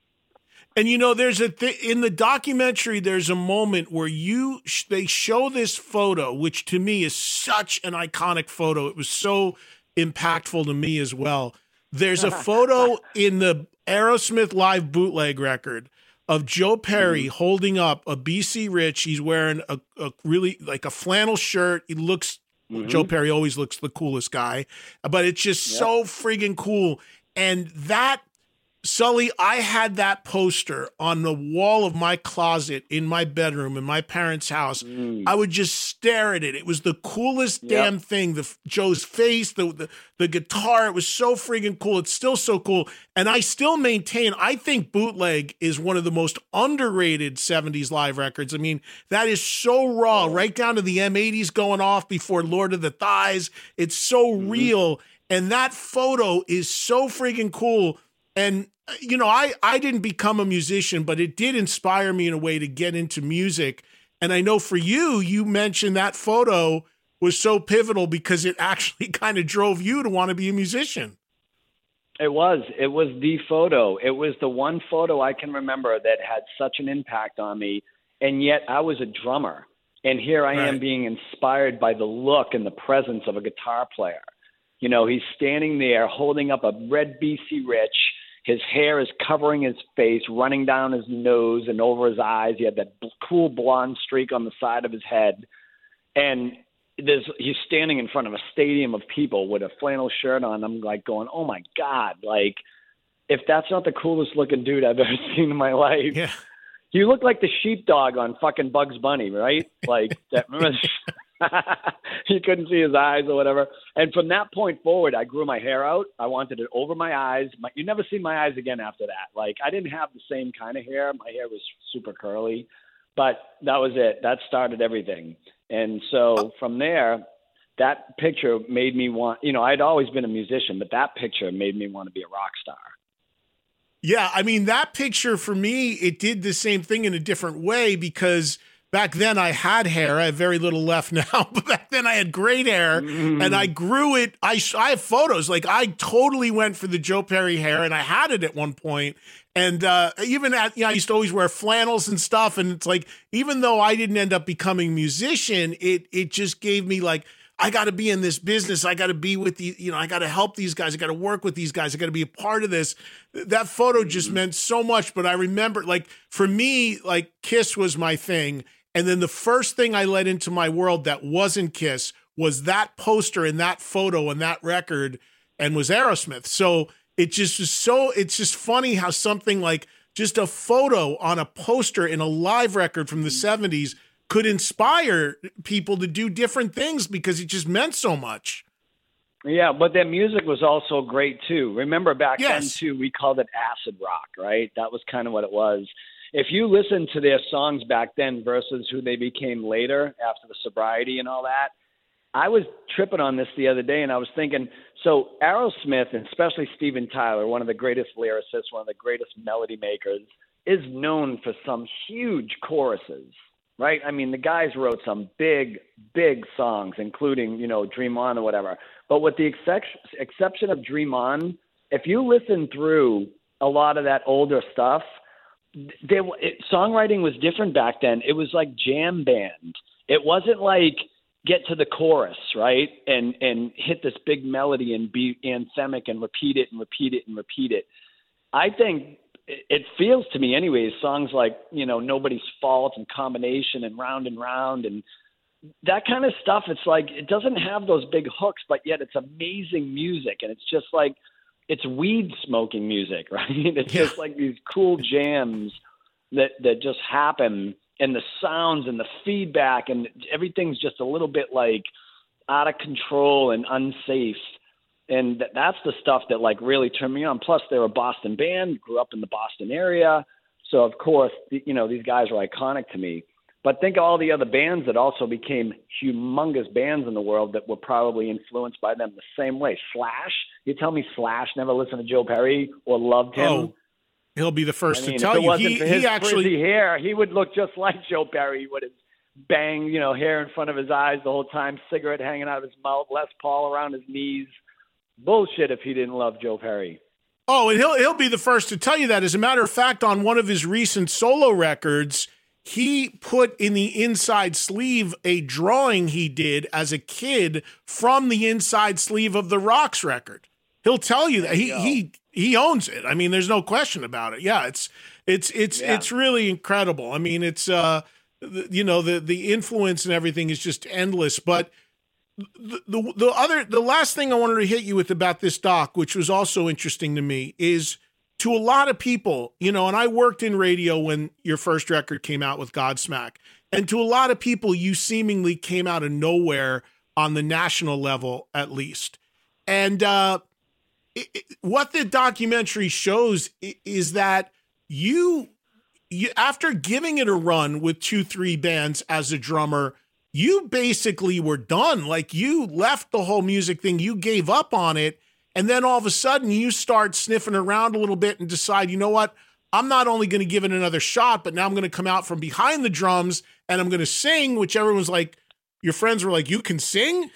And, you know, there's a th- in the documentary, there's a moment where you sh- they show this photo, which to me is such an iconic photo. It was so impactful to me as well. There's a photo in the Aerosmith live bootleg record of Joe Perry mm-hmm. holding up a B C Rich. He's wearing a, a really like a flannel shirt. He looks, mm-hmm. Joe Perry always looks the coolest guy, but it's just yep. so friggin' cool. And that, Sully, I had that poster on the wall of my closet in my bedroom in my parents' house. Mm. I would just stare at it. It was the coolest yep. damn thing. The Joe's face, the, the the guitar, it was so friggin' cool. It's still so cool. And I still maintain, I think Bootleg is one of the most underrated seventies live records. I mean, that is so raw, oh. right down to the M eighties going off before Lord of the Thighs. It's so mm-hmm. real. And that photo is so friggin' cool. And, you know, I, I didn't become a musician, but it did inspire me in a way to get into music. And I know for you, you mentioned that photo was so pivotal because it actually kind of drove you to want to be a musician. It was. It was the photo. It was the one photo I can remember that had such an impact on me. And yet I was a drummer. And here I right. am being inspired by the look and the presence of a guitar player. You know, he's standing there holding up a red B C Rich. His hair is covering his face, running down his nose and over his eyes. He had that cool blonde streak on the side of his head. And there's, he's standing in front of a stadium of people with a flannel shirt on. I'm like going, oh, my God. Like, if that's not the coolest looking dude I've ever seen in my life. Yeah. You look like the sheepdog on fucking Bugs Bunny, right? Like, that, remember you couldn't see his eyes or whatever. And from that point forward, I grew my hair out. I wanted it over my eyes. My, you never see my eyes again after that. Like, I didn't have the same kind of hair. My hair was super curly. But that was it. That started everything. And so from there, that picture made me want, you know, I'd always been a musician, but that picture made me want to be a rock star. Yeah, I mean, that picture for me, it did the same thing in a different way because back then I had hair. I have very little left now, but back then I had great hair mm. and I grew it. I, I have photos. Like I totally went for the Joe Perry hair and I had it at one point. And uh, even at, you know, I used to always wear flannels and stuff. And it's like, even though I didn't end up becoming a musician, it it just gave me like, I got to be in this business. I got to be with the, you know, I got to help these guys. I got to work with these guys. I got to be a part of this. That photo just meant so much. But I remember, like, for me, like, Kiss was my thing. And then the first thing I let into my world that wasn't Kiss was that poster and that photo and that record and was Aerosmith. So it just was so, it's just funny how something like just a photo on a poster in a live record from the seventies could inspire people to do different things because it just meant so much. Yeah, but their music was also great too. Remember back yes. then too, we called it acid rock, right? That was kind of what it was. If you listen to their songs back then versus who they became later after the sobriety and all that, I was tripping on this the other day and I was thinking, so Aerosmith and especially Steven Tyler, one of the greatest lyricists, one of the greatest melody makers, is known for some huge choruses. Right? I mean, the guys wrote some big, big songs, including, you know, Dream On or whatever. But with the exception, exception of Dream On, if you listen through a lot of that older stuff, they, it, songwriting was different back then. It was like jam band. It wasn't like get to the chorus, right, and and hit this big melody and be anthemic and repeat it and repeat it and repeat it. I think it feels to me anyways, songs like, you know, Nobody's Fault and Combination and Round and Round and that kind of stuff. It's like, it doesn't have those big hooks, but yet it's amazing music. And it's just like, it's weed smoking music, right? It's yeah. just like these cool jams that, that just happen and the sounds and the feedback and everything's just a little bit like out of control and unsafe. And that's the stuff that like really turned me on. Plus they're a Boston band, grew up in the Boston area. So of course, you know, these guys are iconic to me, but think of all the other bands that also became humongous bands in the world that were probably influenced by them the same way. Slash, you tell me Slash never listened to Joe Perry or loved him. Oh, he'll be the first I mean, to tell you. He, he, his he actually frizzy hair, he would look just like Joe Perry with his bang, you know, hair in front of his eyes the whole time, cigarette hanging out of his mouth, Les Paul around his knees. Bullshit if he didn't love Joe Perry. Oh, and he'll he'll be the first to tell you that. As a matter of fact, on one of his recent solo records, he put in the inside sleeve a drawing he did as a kid from the inside sleeve of the Rocks record. He'll tell you that he you he he owns it. I mean, there's no question about it. Yeah, it's it's it's yeah. it's really incredible. I mean, it's uh you know, the the influence and everything is just endless, but The, the the other the last thing I wanted to hit you with about this doc, which was also interesting to me, is to a lot of people, you know, and I worked in radio when your first record came out with Godsmack, and to a lot of people, you seemingly came out of nowhere on the national level, at least. And uh, it, it, what the documentary shows is that you, you, after giving it a run with two, three bands as a drummer, you basically were done. Like you left the whole music thing, you gave up on it. And then all of a sudden you start sniffing around a little bit and decide, you know what? I'm not only going to give it another shot, but now I'm going to come out from behind the drums and I'm going to sing, which everyone's like, your friends were like, you can sing?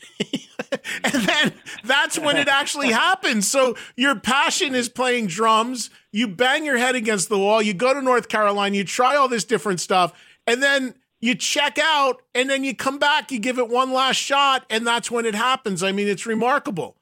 And then that's when it actually happens. So your passion is playing drums. You bang your head against the wall. You go to North Carolina, you try all this different stuff. And then you check out and then you come back, you give it one last shot, and that's when it happens. I mean, it's remarkable.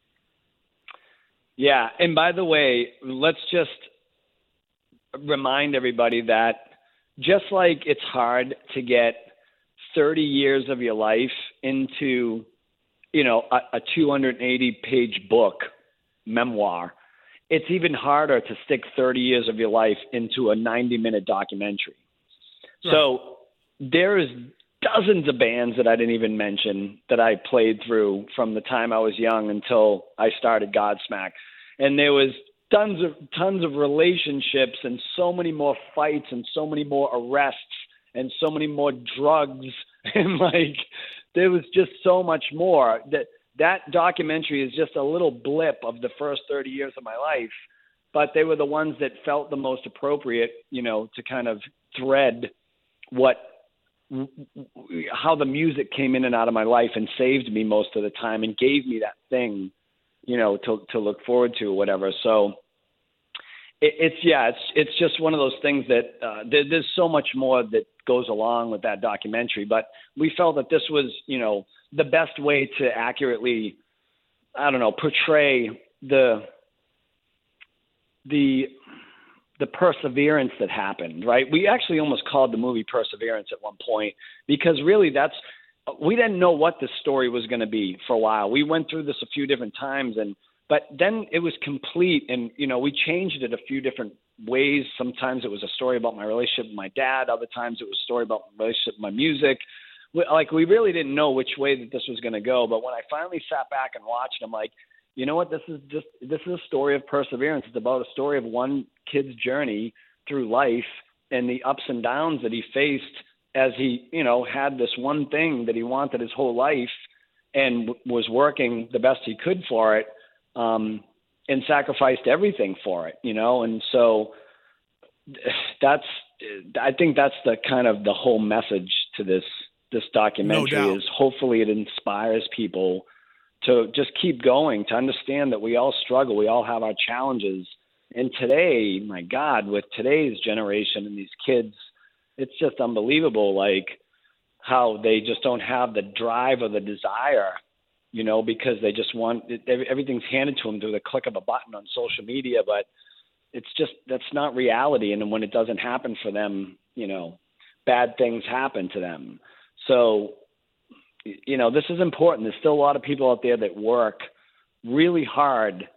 Yeah. And by the way, let's just remind everybody that just like it's hard to get thirty years of your life into, you know, a, a two hundred eighty page book memoir, it's even harder to stick thirty years of your life into a ninety minute documentary. Right. So, there's dozens of bands that I didn't even mention that I played through from the time I was young until I started Godsmack. And there was tons of tons of relationships and so many more fights and so many more arrests and so many more drugs and like there was just so much more. That that documentary is just a little blip of the first thirty years of my life, but they were the ones that felt the most appropriate, you know, to kind of thread what, how the music came in and out of my life and saved me most of the time and gave me that thing, you know, to to look forward to or whatever. So it, it's, yeah, it's, it's just one of those things that uh, there, there's so much more that goes along with that documentary, but we felt that this was, you know, the best way to accurately, I don't know, portray the, the, the perseverance that happened, right? We actually almost called the movie Perseverance at one point, because really that's, we didn't know what the story was going to be for a while. We went through this a few different times, and, but then it was complete, and, you know, we changed it a few different ways. Sometimes it was a story about my relationship with my dad. Other times it was a story about my relationship with my music. We, like, we really didn't know which way that this was going to go. But when I finally sat back and watched, I'm like, you know what? This is just, this is a story of perseverance. It's about a story of one kid's journey through life and the ups and downs that he faced as he, you know, had this one thing that he wanted his whole life and w- was working the best he could for it, um, and sacrificed everything for it, you know? And so that's, I think that's the kind of the whole message to this, this documentary No doubt. is hopefully it inspires people to just keep going, to understand that we all struggle. We all have our challenges. And today, my God, with today's generation and these kids, it's just unbelievable, like how they just don't have the drive or the desire, you know, because they just want everything's handed to them through the click of a button on social media. But it's just, that's not reality. And when it doesn't happen for them, you know, bad things happen to them. So, you know, this is important. There's still a lot of people out there that work really hard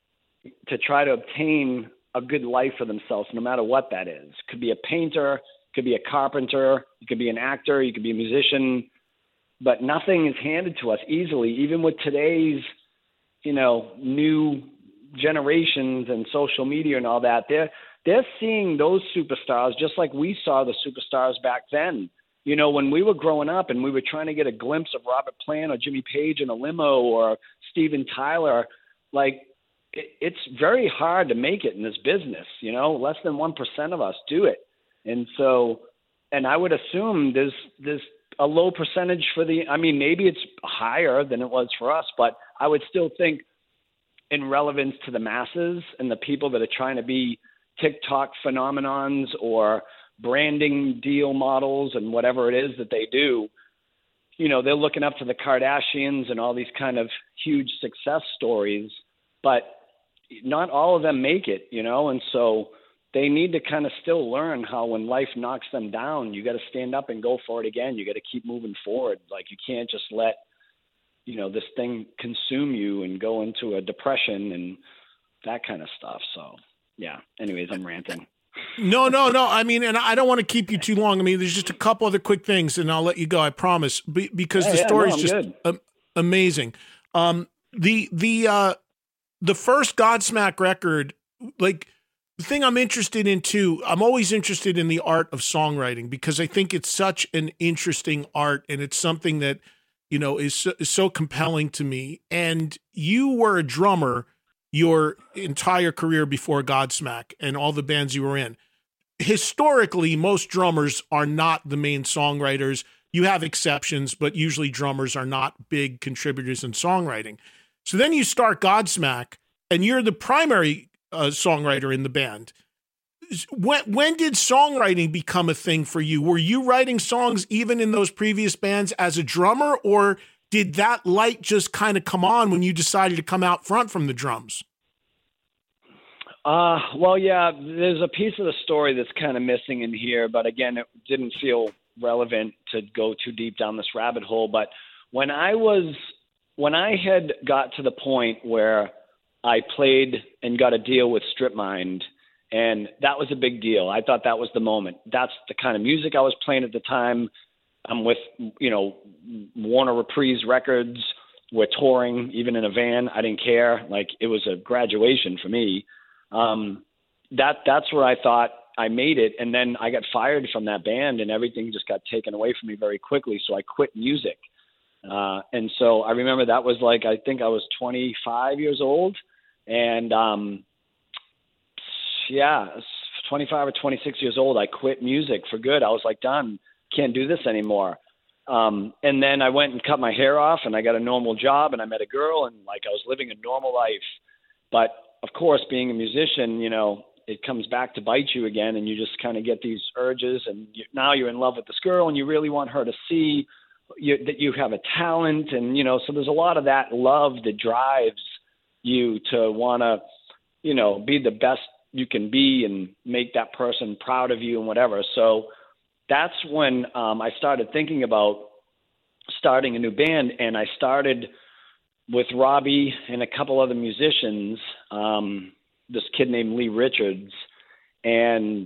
to try to obtain a good life for themselves, no matter what that is. Could be a painter, could be a carpenter, you could be an actor, you could be a musician, but nothing is handed to us easily, even with today's, you know, new generations and social media and all that. They're, they're seeing those superstars just like we saw the superstars back then. You know, when we were growing up and we were trying to get a glimpse of Robert Plant or Jimmy Page in a limo or Steven Tyler, like, it, it's very hard to make it in this business, you know, less than one percent of us do it. And so, and I would assume there's, there's a low percentage for the, I mean, maybe it's higher than it was for us, but I would still think in relevance to the masses and the people that are trying to be TikTok phenomenons or branding deal models and whatever it is that they do, you know, they're looking up to the Kardashians and all these kind of huge success stories, but not all of them make it, you know, and so they need to kind of still learn how when life knocks them down, you got to stand up and go for it again. You got to keep moving forward. Like, you can't just let, you know, this thing consume you and go into a depression and that kind of stuff. So, yeah. Anyways, I'm ranting. No, no, no. I mean, and I don't want to keep you too long. I mean, there's just a couple other quick things, and I'll let you go. I promise, Be- because yeah, the yeah, story no, is just a- amazing. Um, the the uh, the first Godsmack record, like, the thing I'm interested in too. I'm always interested in the art of songwriting because I think it's such an interesting art, and it's something that, you know, is so, is so compelling to me. And you were a drummer your entire career before Godsmack and all the bands you were in. Historically, most drummers are not the main songwriters. You have exceptions, but usually drummers are not big contributors in songwriting. So then you start Godsmack, and you're the primary uh, songwriter in the band. When, when did songwriting become a thing for you? Were you writing songs even in those previous bands as a drummer, or did that light just kind of come on when you decided to come out front from the drums? Uh, well, yeah, there's a piece of the story that's kind of missing in here, but again, it didn't feel relevant to go too deep down this rabbit hole. But when I was, when I had got to the point where I played and got a deal with Strip Mind, and that was a big deal. I thought that was the moment. That's the kind of music I was playing at the time. I'm with, you know, Warner Reprise Records. We're touring, even in a van. I didn't care. Like, it was a graduation for me. Um, that that's where I thought I made it. And then I got fired from that band, and everything just got taken away from me very quickly. So I quit music. Uh, and so I remember that was like, I think I was twenty-five years old. And, um, yeah, twenty-five or twenty-six years old, I quit music for good. I was like, done, can't do this anymore. Um, and then I went and cut my hair off, and I got a normal job, and I met a girl, and like I was living a normal life. But of course, being a musician, you know, it comes back to bite you again, and you just kind of get these urges, and you, now you're in love with this girl, and you really want her to see you, that you have a talent. And, you know, so there's a lot of that love that drives you to want to, you know, be the best you can be and make that person proud of you and whatever. So that's when um, I started thinking about starting a new band, and I started with Robbie and a couple other musicians, um, this kid named Lee Richards, and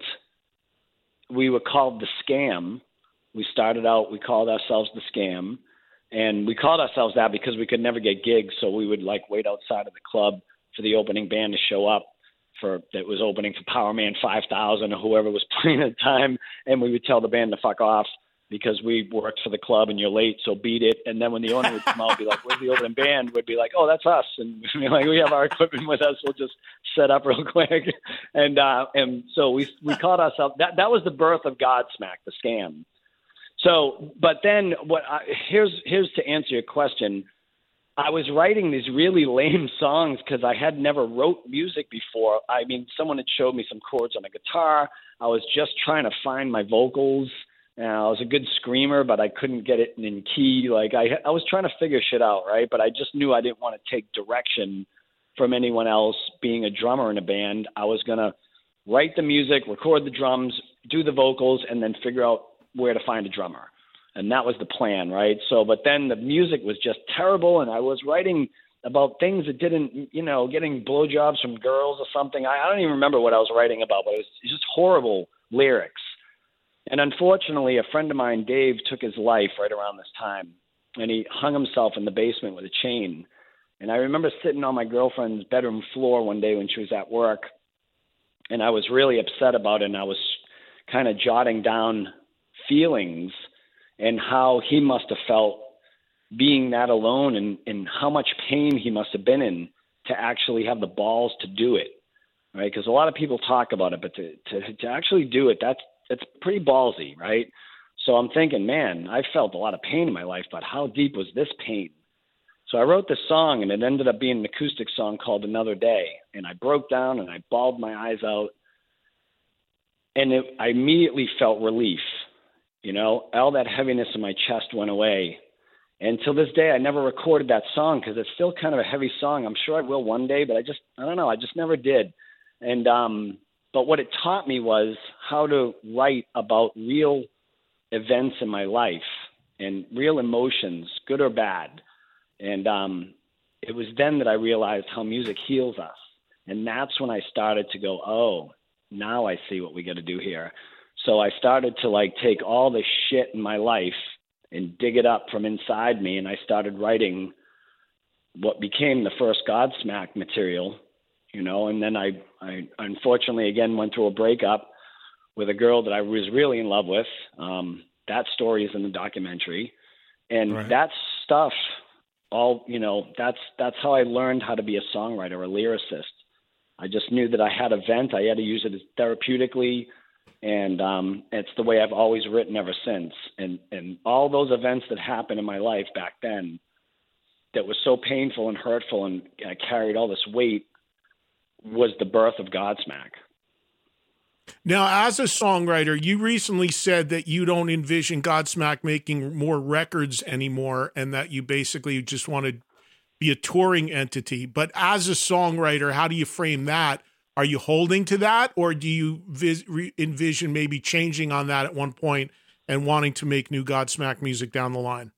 we were called The Scam. We started out, we called ourselves The Scam, and we called ourselves that because we could never get gigs, so we would like wait outside of the club for the opening band to show up for that was opening for Power Man five thousand or whoever was playing at the time, and we would tell the band to fuck off because we worked for the club and you're late, so beat it. And then when the owner would come out and be like, where's the opening band? We'd be like, oh, that's us. And we'd be like, we have our equipment with us. We'll just set up real quick. And uh, and so we we called ourselves, that, that was the birth of Godsmack, The Scam. So, but then what I, here's here's to answer your question. I was writing these really lame songs because I had never wrote music before. I mean, someone had showed me some chords on a guitar. I was just trying to find my vocals. Uh, I was a good screamer, but I couldn't get it in key. Like I, I was trying to figure shit out, right? But I just knew I didn't want to take direction from anyone else. Being a drummer in a band, I was gonna write the music, record the drums, do the vocals, and then figure out where to find a drummer. And that was the plan, right? So, but then the music was just terrible, and I was writing about things that didn't, you know, getting blowjobs from girls or something. I, I don't even remember what I was writing about, but it was just horrible lyrics. And unfortunately, a friend of mine, Dave, took his life right around this time, and he hung himself in the basement with a chain. And I remember sitting on my girlfriend's bedroom floor one day when she was at work, and I was really upset about it, and I was kind of jotting down feelings and how he must have felt being that alone, and, and how much pain he must have been in to actually have the balls to do it, right? Because a lot of people talk about it, but to, to, to actually do it, that's it's pretty ballsy, right? So I'm thinking, man, I felt a lot of pain in my life, but how deep was this pain? So I wrote this song, and it ended up being an acoustic song called Another Day, and I broke down and I bawled my eyes out, and it, I immediately felt relief. You know, all that heaviness in my chest went away. And till this day, I never recorded that song because it's still kind of a heavy song. I'm sure I will one day, but I just, I don't know, I just never did. And, um, but what it taught me was how to write about real events in my life and real emotions, good or bad. And um, it was then that I realized how music heals us. And that's when I started to go, oh, now I see what we got to do here. So I started to like take all the shit in my life and dig it up from inside me. And I started writing what became the first Godsmack material, you know, and then I, I unfortunately again went through a breakup with a girl that I was really in love with. Um, that story is in the documentary, and right. that stuff all, you know, that's, that's how I learned how to be a songwriter, a lyricist. I just knew that I had a vent. I had to use it therapeutically. And um, it's the way I've always written ever since. And, and all those events that happened in my life back then that was so painful and hurtful and I carried all this weight was the birth of Godsmack. Now, as a songwriter, you recently said that you don't envision Godsmack making more records anymore and that you basically just want to be a touring entity. But as a songwriter, how do you frame that? Are you holding to that, or do you vis- re- envision maybe changing on that at one point and wanting to make new Godsmack music down the line?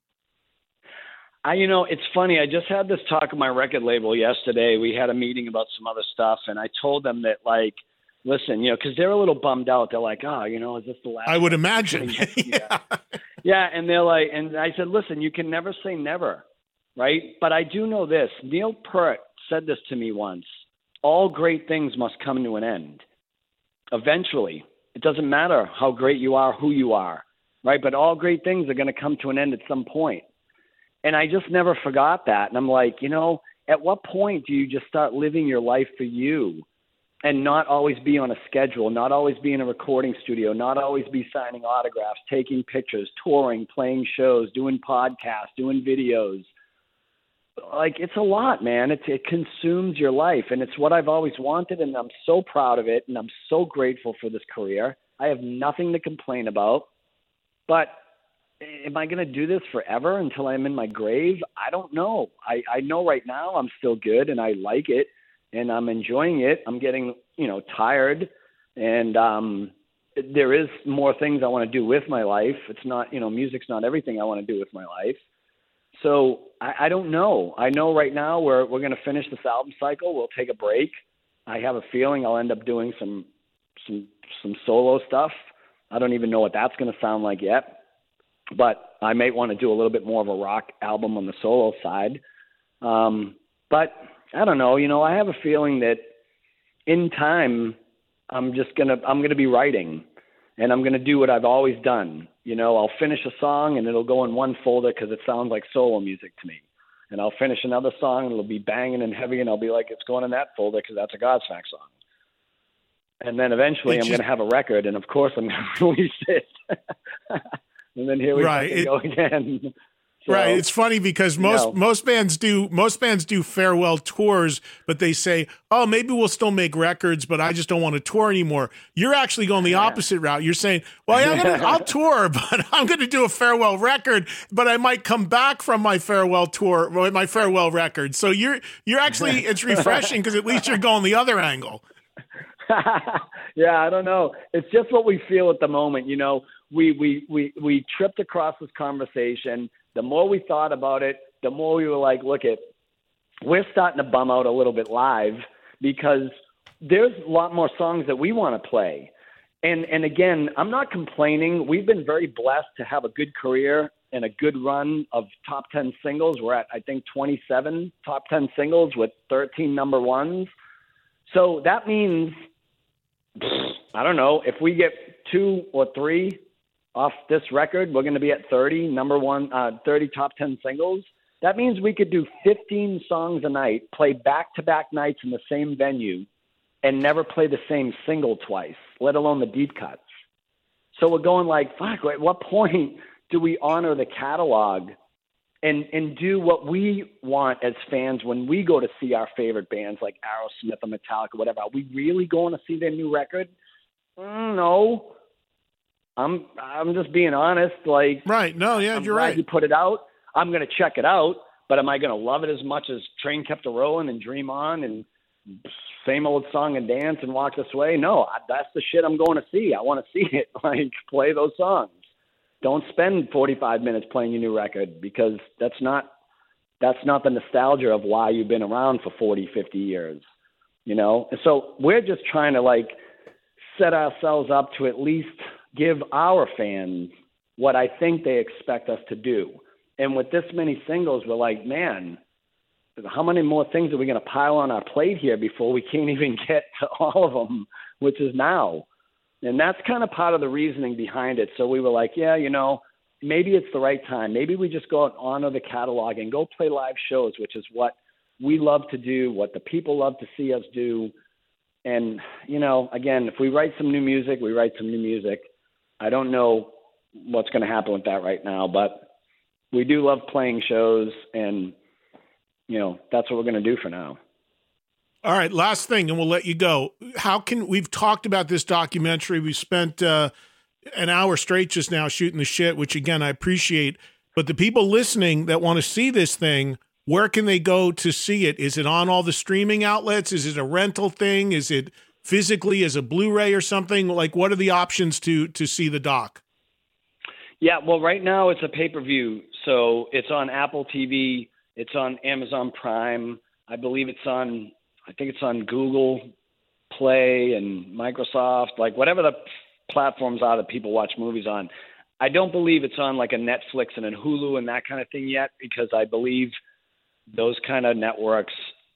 I, you know, it's funny. I just had this talk with my record label yesterday. We had a meeting about some other stuff, and I told them that, like, listen, you know, because they're a little bummed out. They're like, oh, you know, is this the last? I would imagine. yeah. yeah, and they're like, and I said, listen, you can never say never, right? But I do know this. Neil Peart said this to me once. All great things must come to an end. Eventually. It doesn't matter how great you are, who you are, right? But all great things are going to come to an end at some point. And I just never forgot that. And I'm like, you know, at what point do you just start living your life for you and not always be on a schedule, not always be in a recording studio, not always be signing autographs, taking pictures, touring, playing shows, doing podcasts, doing videos? Like, it's a lot, man. It's, it consumes your life, and it's what I've always wanted, and I'm so proud of it, and I'm so grateful for this career. I have nothing to complain about, but am I going to do this forever until I'm in my grave? I don't know. I, I know right now I'm still good, and I like it, and I'm enjoying it. I'm getting, you know, tired, and um, there is more things I want to do with my life. It's not, you know, music's not everything I want to do with my life. So I, I don't know. I know right now we're we're going to finish this album cycle. We'll take a break. I have a feeling I'll end up doing some some some solo stuff. I don't even know what that's going to sound like yet, but I may want to do a little bit more of a rock album on the solo side. Um, but I don't know. You know, I have a feeling that in time I'm just gonna I'm gonna be writing, and I'm gonna do what I've always done. You know, I'll finish a song and it'll go in one folder because it sounds like solo music to me. And I'll finish another song and it'll be banging and heavy, and I'll be like, it's going in that folder because that's a Godsmack song. And then eventually it I'm just... going to have a record, and of course I'm going to release it. And then here we right. it... go again. So, right. It's funny because most you know, most bands do most bands do farewell tours, but they say, "Oh, maybe we'll still make records, but I just don't want to tour anymore." You're actually going the opposite route. You're saying, "Well, yeah, I'm gonna, I'll tour, but I'm going to do a farewell record, but I might come back from my farewell tour, my farewell record." So you're you're actually it's refreshing because at least you're going the other angle. Yeah, I don't know. It's just what we feel at the moment. You know, we we we we tripped across this conversation. The more we thought about it, the more we were like, look, it, we're starting to bum out a little bit live because there's a lot more songs that we want to play. And and again, I'm not complaining. We've been very blessed to have a good career and a good run of top ten singles. We're at, I think, twenty-seven top ten singles with thirteen number ones. So that means, I don't know, if we get two or three off this record, we're going to be at thirty number one, uh, thirty top ten singles. That means we could do fifteen songs a night, play back-to-back nights in the same venue, and never play the same single twice, let alone the deep cuts. So we're going like, fuck, at what point do we honor the catalog and, and do what we want as fans when we go to see our favorite bands like Aerosmith or Metallica, whatever? Are we really going to see their new record? Mm, no. I'm I'm just being honest. Like, right? No, yeah, I'm you're glad right. You put it out. I'm going to check it out, but am I going to love it as much as Train Kept a Rolling and Dream On and Same Old Song and Dance and Walk This Way? No, I, that's the shit I'm going to see. I want to see it. Like, play those songs. Don't spend forty-five minutes playing your new record because that's not that's not the nostalgia of why you've been around for forty, fifty years. You know, and so we're just trying to like set ourselves up to at least give our fans what I think they expect us to do. And with this many singles, we're like, man, how many more things are we going to pile on our plate here before we can't even get to all of them, which is now. And that's kind of part of the reasoning behind it. So we were like, yeah, you know, maybe it's the right time. Maybe we just go out and honor the catalog and go play live shows, which is what we love to do, what the people love to see us do. And, you know, again, if we write some new music, we write some new music. I don't know what's going to happen with that right now, but we do love playing shows, and, you know, that's what we're going to do for now. All right, last thing, and we'll let you go. How can we've talked about this documentary? We spent uh, an hour straight just now shooting the shit, which again I appreciate. But the people listening that want to see this thing, where can they go to see it? Is it on all the streaming outlets? Is it a rental thing? Is it physically as a Blu-ray or something? Like, what are the options to to see the doc? Yeah, well, right now it's a pay-per-view, so it's on Apple T V, it's on Amazon Prime, I believe it's on, I think it's on Google Play and Microsoft, like whatever the platforms are that people watch movies on. I don't believe it's on like a Netflix and a Hulu and that kind of thing yet, because I believe those kind of networks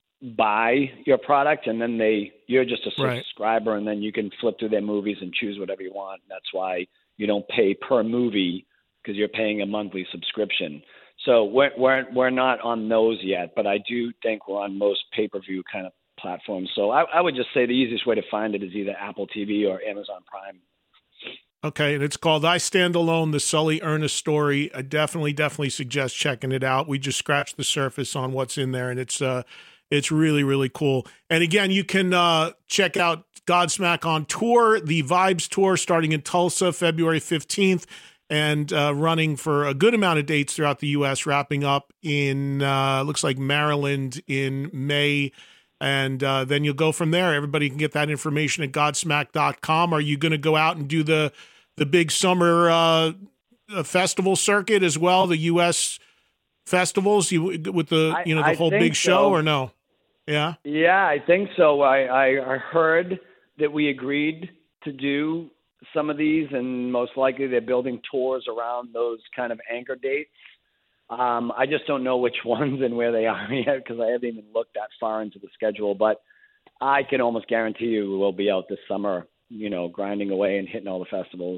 buy your product and then they you're just a right. subscriber, and then you can flip through their movies and choose whatever you want. That's why you don't pay per movie, because you're paying a monthly subscription. So we're, we're, we're not on those yet, but I do think we're on most pay-per-view kind of platforms. So I, I would just say the easiest way to find it is either Apple T V or Amazon Prime. Okay, and it's called I Stand Alone, the Sully Ernest story. I definitely, definitely suggest checking it out. We just scratched the surface on what's in there, and it's uh, it's really, really cool. And again, you can uh, check out Godsmack on tour, the Vibes Tour, starting in Tulsa, February fifteenth, and uh, running for a good amount of dates throughout the U S, wrapping up in, uh, looks like Maryland in May. And uh, then you'll go from there. Everybody can get that information at godsmack dot com. Are you going to go out and do the the big summer uh, festival circuit as well, the U S festivals you, with the you know the I, I whole big show, so. or no? Yeah, yeah, I think so. I, I heard that we agreed to do some of these, and most likely they're building tours around those kind of anchor dates. Um, I just don't know which ones and where they are yet because I haven't even looked that far into the schedule. But I can almost guarantee you we'll be out this summer, you know, grinding away and hitting all the festivals.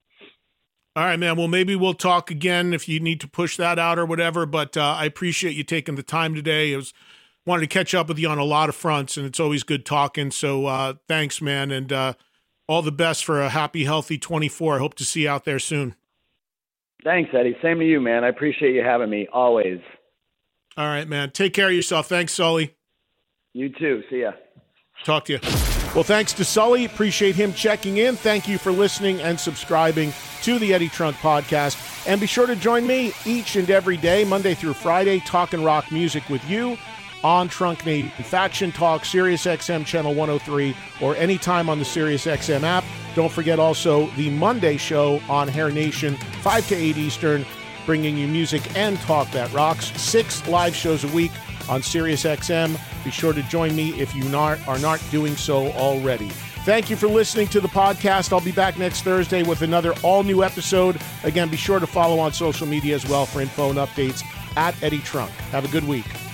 All right, man. Well, maybe we'll talk again if you need to push that out or whatever. But uh, I appreciate you taking the time today. I was wanted to catch up with you on a lot of fronts, and it's always good talking. So uh, thanks, man, and uh, all the best for a happy, healthy twenty-four. I hope to see you out there soon. Thanks, Eddie. Same to you, man. I appreciate you having me, always. All right, man. Take care of yourself. Thanks, Sully. You too. See ya. Talk to you. Well, thanks to Sully. Appreciate him checking in. Thank you for listening and subscribing to the Eddie Trunk Podcast. And be sure to join me each and every day, Monday through Friday, talking rock music with you on Trunk Nation, Faction Talk, Sirius X M Channel one oh three, or anytime on the Sirius X M app. Don't forget also the Monday show on Hair Nation, five to eight Eastern, bringing you music and talk that rocks. Six live shows a week on Sirius X M. Be sure to join me if you not, are not doing so already. Thank you for listening to the podcast. I'll be back next Thursday with another all-new episode. Again, be sure to follow on social media as well for info and updates at Eddie Trunk. Have a good week.